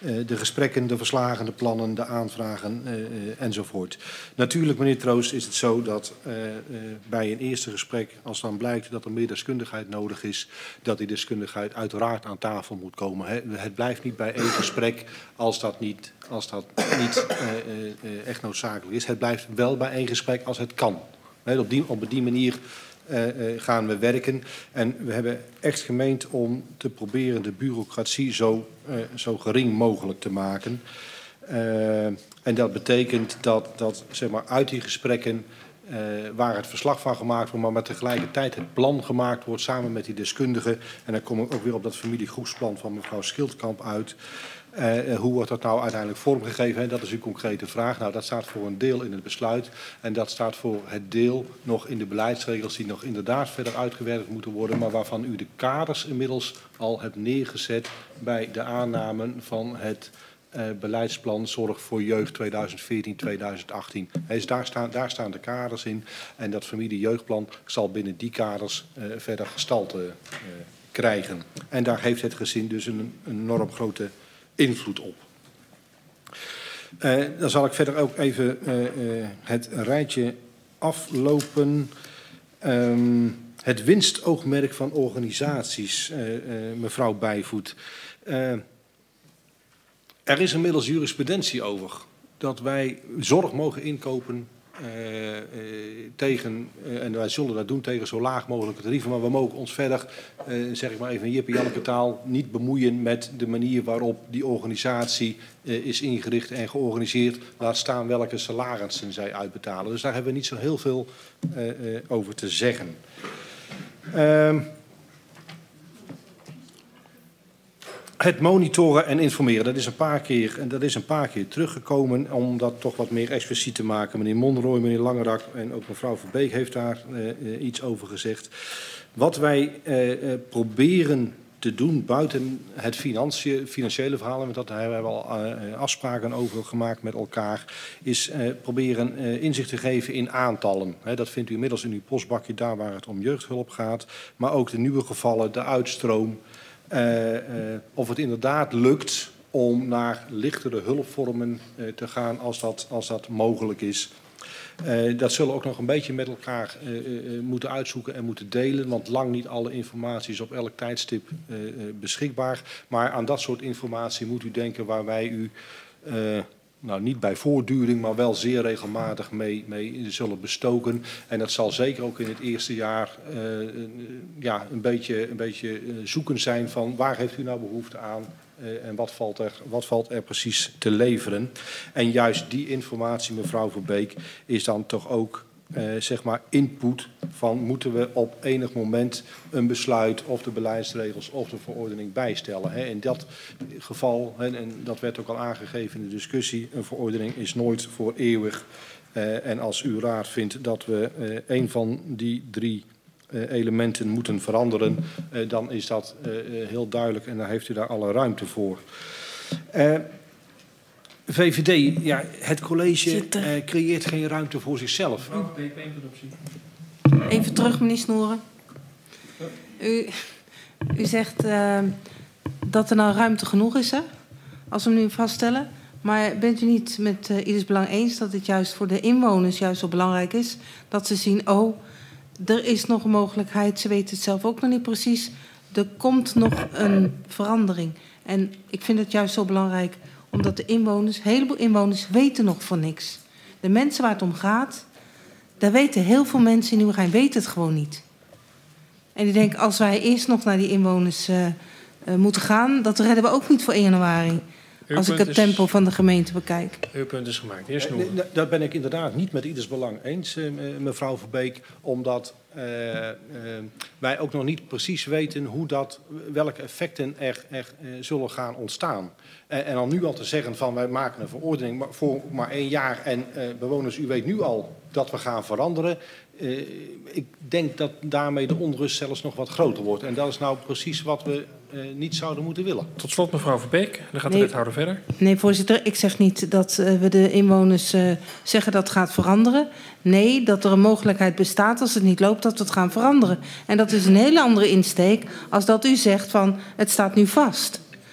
uh, de gesprekken, de verslagen, de plannen, de aanvragen uh, uh, enzovoort. Natuurlijk, meneer Troost, is het zo dat uh, uh, bij een eerste gesprek, als dan blijkt dat er meer deskundigheid nodig is, dat die deskundigheid uiteraard aan tafel moet komen. Hè. Het blijft niet bij één gesprek als dat niet, als dat niet uh, uh, uh, echt noodzakelijk is. Het blijft wel bij één gesprek als het kan. Hè, op, die, op die manier uh, uh, gaan we werken. En we hebben echt gemeend om te proberen de bureaucratie zo, uh, zo gering mogelijk te maken. Uh, en dat betekent dat, dat zeg maar, uit die gesprekken uh, waar het verslag van gemaakt wordt, maar met tegelijkertijd het plan gemaakt wordt samen met die deskundigen. En dan kom ik ook weer op dat familiegroepsplan van mevrouw Schildkamp uit. Uh, hoe wordt dat nou uiteindelijk vormgegeven? Hè? Dat is uw concrete vraag. Nou, dat staat voor een deel in het besluit. En dat staat voor het deel nog in de beleidsregels die nog inderdaad verder uitgewerkt moeten worden. Maar waarvan u de kaders inmiddels al hebt neergezet bij de aanname van het uh, beleidsplan Zorg voor Jeugd tweeduizend veertien tweeduizend achttien. Dus daar, staan, daar staan de kaders in. En dat familiejeugdplan zal binnen die kaders uh, verder gestalte uh, krijgen. En daar heeft het gezin dus een, een enorm grote invloed op. Uh, dan zal ik verder ook even uh, uh, het rijtje aflopen. Um, het winstoogmerk van organisaties, uh, uh, mevrouw Bijvoet. Uh, er is inmiddels jurisprudentie over dat wij zorg mogen inkopen Uh, uh, tegen, uh, en wij zullen dat doen tegen zo laag mogelijke tarieven, maar we mogen ons verder, uh, zeg ik maar even in Jippe Janneke taal, niet bemoeien met de manier waarop die organisatie uh, is ingericht en georganiseerd, laat staan welke salarissen zij uitbetalen. Dus daar hebben we niet zo heel veel uh, uh, over te zeggen. Uh, Het monitoren en informeren, dat is een paar keer, en dat is een paar keer teruggekomen om dat toch wat meer expliciet te maken. Meneer Monrooy, meneer Langerak en ook mevrouw Verbeek heeft daar uh, uh, iets over gezegd. Wat wij uh, uh, proberen te doen buiten het financie, financiële verhaal, en dat hebben we al uh, afspraken over gemaakt met elkaar, is uh, proberen uh, inzicht te geven in aantallen. He, dat vindt u inmiddels in uw postbakje, daar waar het om jeugdhulp gaat, maar ook de nieuwe gevallen, de uitstroom. Uh, uh, of het inderdaad lukt om naar lichtere hulpvormen uh, te gaan als dat, als dat mogelijk is. Uh, dat zullen we ook nog een beetje met elkaar uh, uh, moeten uitzoeken en moeten delen. Want lang niet alle informatie is op elk tijdstip uh, uh, beschikbaar. Maar aan dat soort informatie moet u denken waar wij u uh, nou, niet bij voortduring, maar wel zeer regelmatig mee, mee zullen bestoken. En dat zal zeker ook in het eerste jaar uh, uh, ja, een beetje, een beetje uh, zoeken zijn van waar heeft u nou behoefte aan uh, en wat valt, er, wat valt er precies te leveren. En juist die informatie, mevrouw Verbeek, is dan toch ook Uh, zeg maar input van moeten we op enig moment een besluit of de beleidsregels of de verordening bijstellen. Hè. In dat geval, hè, en dat werd ook al aangegeven in de discussie, een verordening is nooit voor eeuwig. Uh, en als u raad vindt dat we uh, een van die drie uh, elementen moeten veranderen, uh, dan is dat uh, heel duidelijk en dan heeft u daar alle ruimte voor. Uh, V V D, ja, het college uh, creëert geen ruimte voor zichzelf. Even terug, meneer Snoeren. U, u zegt uh, dat er nou ruimte genoeg is, hè? Als we hem nu vaststellen. Maar bent u niet met uh, ieders belang eens dat het juist voor de inwoners juist zo belangrijk is? Dat ze zien, oh, er is nog een mogelijkheid. Ze weten het zelf ook nog niet precies. Er komt nog een verandering. En ik vind het juist zo belangrijk, omdat de inwoners, een heleboel inwoners, weten nog van niks. De mensen waar het om gaat, daar weten heel veel mensen in Nieuwegein weten het gewoon niet. En die denken, als wij eerst nog naar die inwoners uh, uh, moeten gaan, dat redden we ook niet voor één januari. Uw als ik het is, tempo van de gemeente bekijk. Uw punt is gemaakt. Eerst uh, dat ben ik inderdaad niet met ieders belang eens, uh, mevrouw Verbeek. Omdat uh, uh, wij ook nog niet precies weten hoe dat, welke effecten er, er uh, zullen gaan ontstaan. Uh, en dan nu al te zeggen van wij maken een verordening voor maar één jaar. En uh, bewoners, u weet nu al dat we gaan veranderen. Uh, ik denk dat daarmee de onrust zelfs nog wat groter wordt. En dat is nou precies wat we uh, niet zouden moeten willen. Tot slot mevrouw Verbeek, dan gaat de nee, wethouder verder. Nee, voorzitter, ik zeg niet dat uh, we de inwoners uh, zeggen dat het gaat veranderen. Nee, dat er een mogelijkheid bestaat als het niet loopt dat we het gaan veranderen. En dat is een hele andere insteek als dat u zegt van het staat nu vast.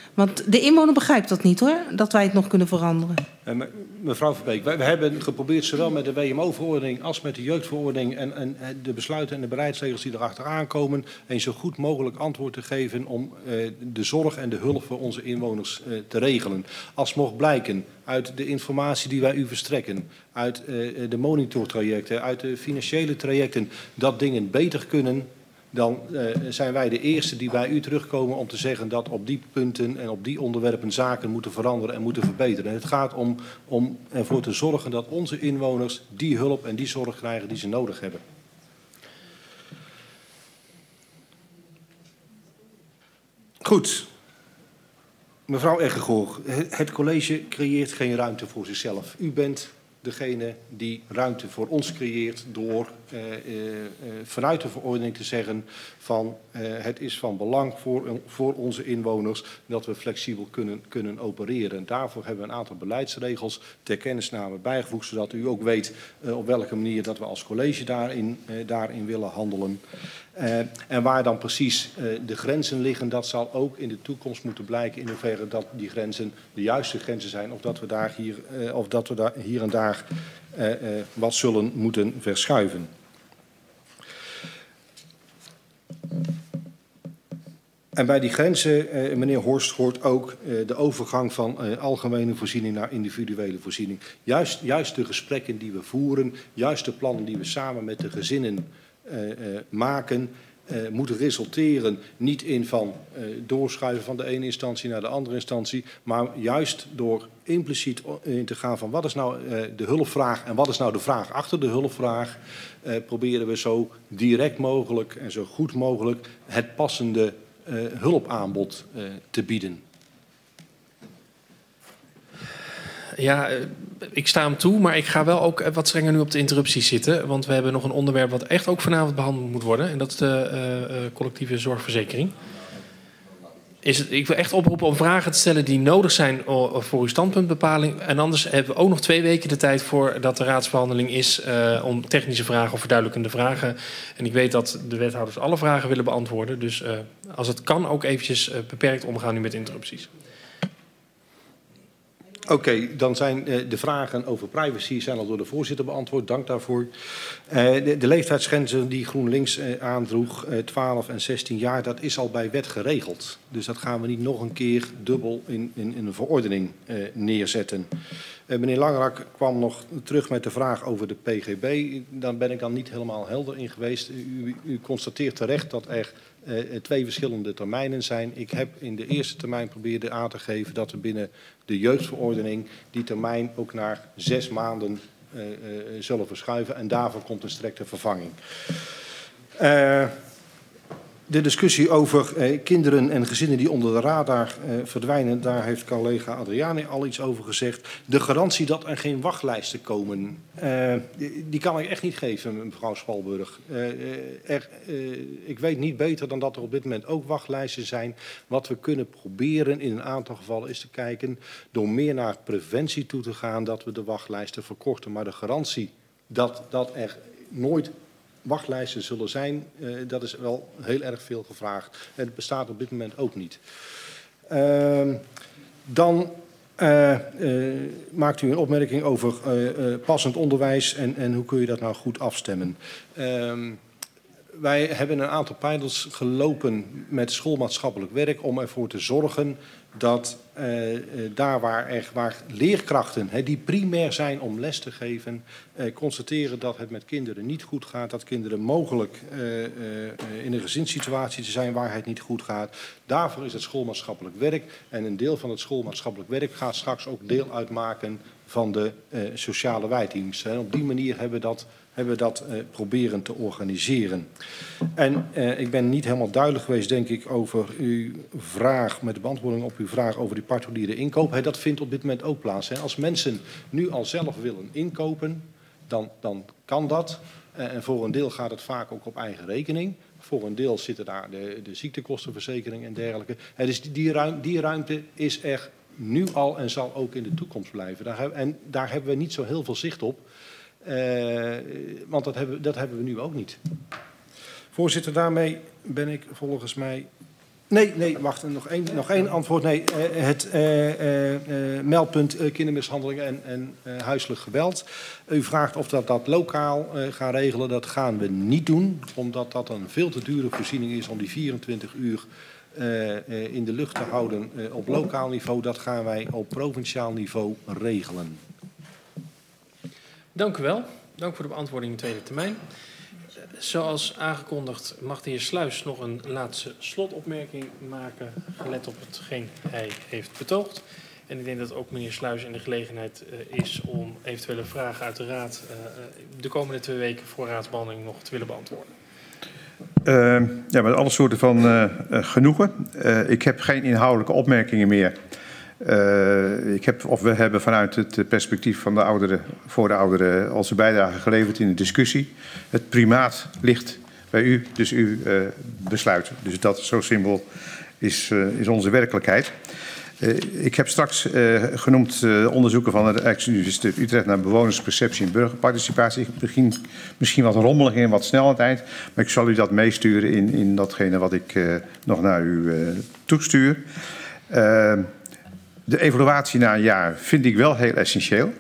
Want de inwoner begrijpt dat niet hoor, dat wij het nog kunnen veranderen. Uh, me, mevrouw Verbeek, wij, wij hebben geprobeerd zowel met de W M O-verordening als met de jeugdverordening en, en de besluiten en de beleidsregels die erachteraan komen, een zo goed mogelijk antwoord te geven om uh, de zorg en de hulp voor onze inwoners uh, te regelen. Als mocht blijken uit de informatie die wij u verstrekken, uit uh, de monitortrajecten, uit de financiële trajecten, dat dingen beter kunnen, dan uh, zijn wij de eerste die bij u terugkomen om te zeggen dat op die punten en op die onderwerpen zaken moeten veranderen en moeten verbeteren. En het gaat om, om ervoor te zorgen dat onze inwoners die hulp en die zorg krijgen die ze nodig hebben. Goed. Mevrouw Eggegoor, het college creëert geen ruimte voor zichzelf. U bent degene die ruimte voor ons creëert door uh, uh, vanuit de verordening te zeggen van uh, het is van belang voor, voor onze inwoners dat we flexibel kunnen, kunnen opereren. Daarvoor hebben we een aantal beleidsregels ter kennisname bijgevoegd, zodat u ook weet uh, op welke manier dat we als college daarin, uh, daarin willen handelen. Uh, en waar dan precies uh, de grenzen liggen, dat zal ook in de toekomst moeten blijken in hoeverre dat die grenzen de juiste grenzen zijn of dat we daar hier, uh, of dat we daar hier en daar uh, uh, wat zullen moeten verschuiven. En bij die grenzen, uh, meneer Horst, hoort ook uh, de overgang van uh, algemene voorziening naar individuele voorziening. Juist, juist de gesprekken die we voeren, juist de plannen die we samen met de gezinnen Uh, uh, maken, uh, moeten resulteren niet in van uh, doorschuiven van de ene instantie naar de andere instantie, maar juist door impliciet in te gaan van wat is nou uh, de hulpvraag en wat is nou de vraag achter de hulpvraag, uh, proberen we zo direct mogelijk en zo goed mogelijk het passende uh, hulpaanbod uh, te bieden. Ja, ik sta hem toe, maar ik ga wel ook wat strenger nu op de interrupties zitten. Want we hebben nog een onderwerp wat echt ook vanavond behandeld moet worden. En dat is de uh, uh, collectieve zorgverzekering. Is het, ik wil echt oproepen om vragen te stellen die nodig zijn voor uw standpuntbepaling. En anders hebben we ook nog twee weken de tijd voordat de raadsbehandeling is uh, om technische vragen of verduidelijkende vragen. En ik weet dat de wethouders alle vragen willen beantwoorden. Dus uh, als het kan ook eventjes uh, beperkt omgaan nu met interrupties. Oké, okay, dan zijn uh, de vragen over privacy zijn al door de voorzitter beantwoord. Dank daarvoor. Uh, de, de leeftijdsgrenzen die GroenLinks uh, aandroeg, uh, twaalf en zestien jaar, dat is al bij wet geregeld. Dus dat gaan we niet nog een keer dubbel in, in, in een verordening uh, neerzetten. Uh, meneer Langrak kwam nog terug met de vraag over de P G B. Daar ben ik dan niet helemaal helder in geweest. U, u constateert terecht dat er uh, twee verschillende termijnen zijn. Ik heb in de eerste termijn probeerde aan te geven dat we binnen de jeugdverordening die termijn ook naar zes maanden uh, uh, zullen verschuiven. En daarvoor komt een strikte vervanging. Uh, de discussie over uh, kinderen en gezinnen die onder de radar uh, verdwijnen, daar heeft collega Adriani al iets over gezegd. De garantie dat er geen wachtlijsten komen, uh, die, die kan ik echt niet geven, mevrouw Schalburg. Uh, er, uh, ik weet niet beter dan dat er op dit moment ook wachtlijsten zijn. Wat we kunnen proberen in een aantal gevallen is te kijken door meer naar preventie toe te gaan, dat we de wachtlijsten verkorten. Maar de garantie dat, dat er nooit wachtlijsten zullen zijn, uh, dat is wel heel erg veel gevraagd. En het bestaat op dit moment ook niet. Uh, dan uh, uh, maakt u een opmerking over uh, uh, passend onderwijs en, en hoe kun je dat nou goed afstemmen. Uh, wij hebben een aantal pilots gelopen met schoolmaatschappelijk werk om ervoor te zorgen dat uh, uh, daar waar, er, waar leerkrachten he, die primair zijn om les te geven, uh, constateren dat het met kinderen niet goed gaat, dat kinderen mogelijk uh, uh, in een gezinssituatie te zijn waar het niet goed gaat. Daarvoor is het schoolmaatschappelijk werk en een deel van het schoolmaatschappelijk werk gaat straks ook deel uitmaken van de uh, sociale wijkteams. En op die manier hebben we dat hebben we dat uh, proberen te organiseren. En uh, ik ben niet helemaal duidelijk geweest, denk ik, over uw vraag, met de beantwoording op uw vraag over die particuliere inkoop. He, dat vindt op dit moment ook plaats. He. Als mensen nu al zelf willen inkopen, dan, dan kan dat. Uh, en voor een deel gaat het vaak ook op eigen rekening. Voor een deel zitten daar de, de ziektekostenverzekering en dergelijke. He, dus die, ruim, die ruimte is er nu al en zal ook in de toekomst blijven. Daar, en daar hebben we niet zo heel veel zicht op. Uh, want dat hebben, dat hebben we nu ook niet. Voorzitter, daarmee ben ik volgens mij Nee, nee, wacht. Nog één, nog één antwoord. Nee, uh, het uh, uh, uh, meldpunt uh, kindermishandeling en, en uh, huiselijk geweld. U vraagt of dat dat lokaal uh, gaan regelen. Dat gaan we niet doen, omdat dat een veel te dure voorziening is om die vierentwintig uur uh, uh, in de lucht te houden uh, op lokaal niveau. Dat gaan wij op provinciaal niveau regelen. Dank u wel. Dank voor de beantwoording in tweede termijn. Zoals aangekondigd mag de heer Sluis nog een laatste slotopmerking maken, gelet op hetgeen hij heeft betoogd. En ik denk dat ook meneer Sluis in de gelegenheid uh, is om eventuele vragen uit de Raad uh, de komende twee weken voor raadsbehandeling nog te willen beantwoorden. Uh, ja, met alle soorten van uh, genoegen. Uh, ik heb geen inhoudelijke opmerkingen meer. Uh, ik heb, of we hebben vanuit het perspectief van de ouderen, voor de ouderen onze bijdrage geleverd in de discussie. Het primaat ligt bij u, dus u uh, besluit. Dus dat zo simpel is, uh, is onze werkelijkheid. Uh, ik heb straks uh, genoemd uh, onderzoeken van de Rijksuniversiteit Utrecht naar bewonersperceptie en burgerparticipatie. Ik begin misschien wat rommelig en wat snel aan het eind, maar ik zal u dat meesturen in, in datgene wat ik uh, nog naar u uh, toestuur. Uh, De evaluatie na een jaar vind ik wel heel essentieel.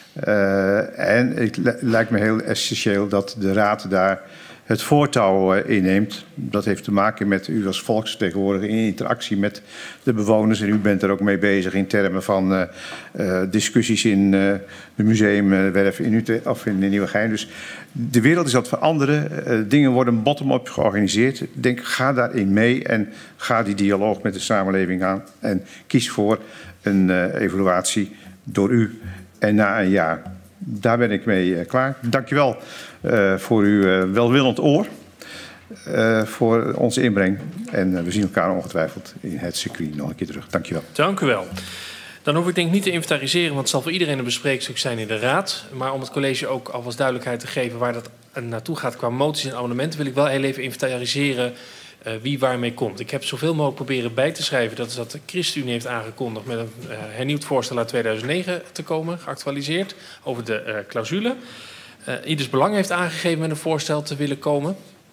Uh, en het lijkt me heel essentieel dat de Raad daar het voortouw uh, inneemt. Dat heeft te maken met u als volksvertegenwoordiger in interactie met de bewoners. En u bent er ook mee bezig in termen van uh, uh, discussies in uh, de museumwerf in Utrecht of in Nieuwegein. Dus de wereld is aan het veranderen. Uh, dingen worden bottom-up georganiseerd. Ik denk, ga daarin mee en ga die dialoog met de samenleving aan. En kies voor een uh, evaluatie door u en na een jaar. Daar ben ik mee uh, klaar. Dank je wel uh, voor uw uh, welwillend oor. Uh, voor onze inbreng. En uh, we zien elkaar ongetwijfeld in het circuit nog een keer terug. Dank je wel. Dank u wel. Dan hoef ik denk ik niet te inventariseren, want het zal voor iedereen een bespreekstuk zijn in de Raad. Maar om het college ook alvast duidelijkheid te geven waar dat naartoe gaat qua moties en amendementen, wil ik wel heel even inventariseren uh, wie waarmee komt. Ik heb zoveel mogelijk proberen bij te schrijven. Dat is dat de ChristenUnie heeft aangekondigd met een uh, hernieuwd voorstel uit tweeduizend negen te komen, geactualiseerd, over de uh, clausule. Uh, Ieders Belang heeft aangegeven met een voorstel te willen komen.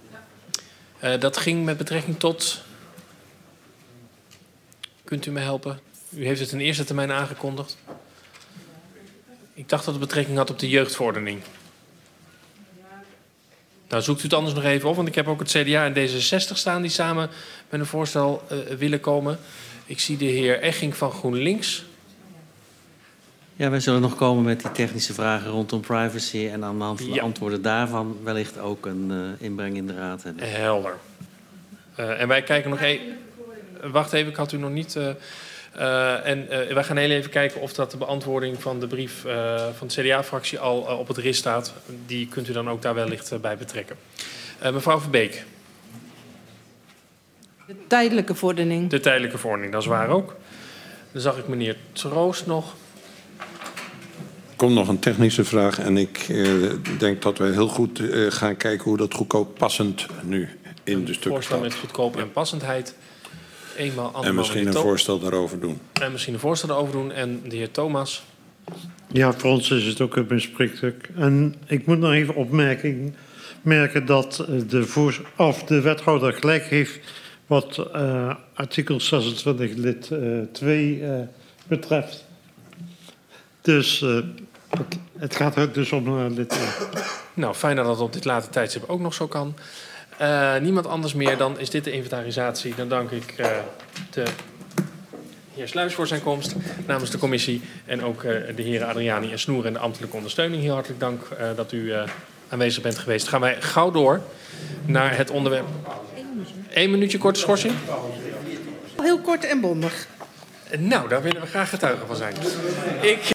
Uh, dat ging met betrekking tot... Kunt u me helpen? U heeft het in eerste termijn aangekondigd. Ik dacht dat het betrekking had op de jeugdverordening. Nou, zoekt u het anders nog even op, want ik heb ook het C D A en D zesenzestig staan die samen met een voorstel uh, willen komen. Ik zie de heer Egging van GroenLinks. Ja, wij zullen nog komen met die technische vragen rondom privacy en aan de hand van de ja. antwoorden daarvan wellicht ook een uh, inbreng in de Raad hebben. Helder. Uh, en wij kijken nog even... Wacht even, ik had u nog niet... Uh, uh, en uh, wij gaan heel even kijken of dat de beantwoording van de brief uh, van de C D A-fractie al uh, op het ris staat. Die kunt u dan ook daar wellicht uh, bij betrekken. Uh, mevrouw Verbeek. De tijdelijke verordening. De tijdelijke verordening, dat is waar ook. Dan zag ik meneer Troost nog. Er komt nog een technische vraag en ik uh, denk dat we heel goed uh, gaan kijken hoe dat goedkoop passend nu in de stukken staat. Voorstel met goedkoop en passendheid. Eenmaal, andermaal en misschien een voorstel daarover doen. En misschien een voorstel daarover doen. En de heer Thomas. Ja, voor ons is het ook een bespreekstuk. En ik moet nog even opmerken merken dat de, voor, of de wethouder gelijk heeft wat uh, artikel zesentwintig lid uh, twee uh, betreft. Dus uh, het, het gaat er dus om uh, lid twee. Nou, fijn dat dat op dit late tijdstip ook nog zo kan. Uh, niemand anders meer, dan is dit de inventarisatie. Dan dank ik uh, de heer Sluis voor zijn komst namens de commissie. En ook uh, de heren Adriani en Snoer en de ambtelijke ondersteuning. Heel hartelijk dank uh, dat u uh, aanwezig bent geweest. Gaan wij gauw door naar het onderwerp. Eén minuutje korte schorsing. Heel kort en bondig. Nou, daar willen we graag getuigen van zijn. Ik...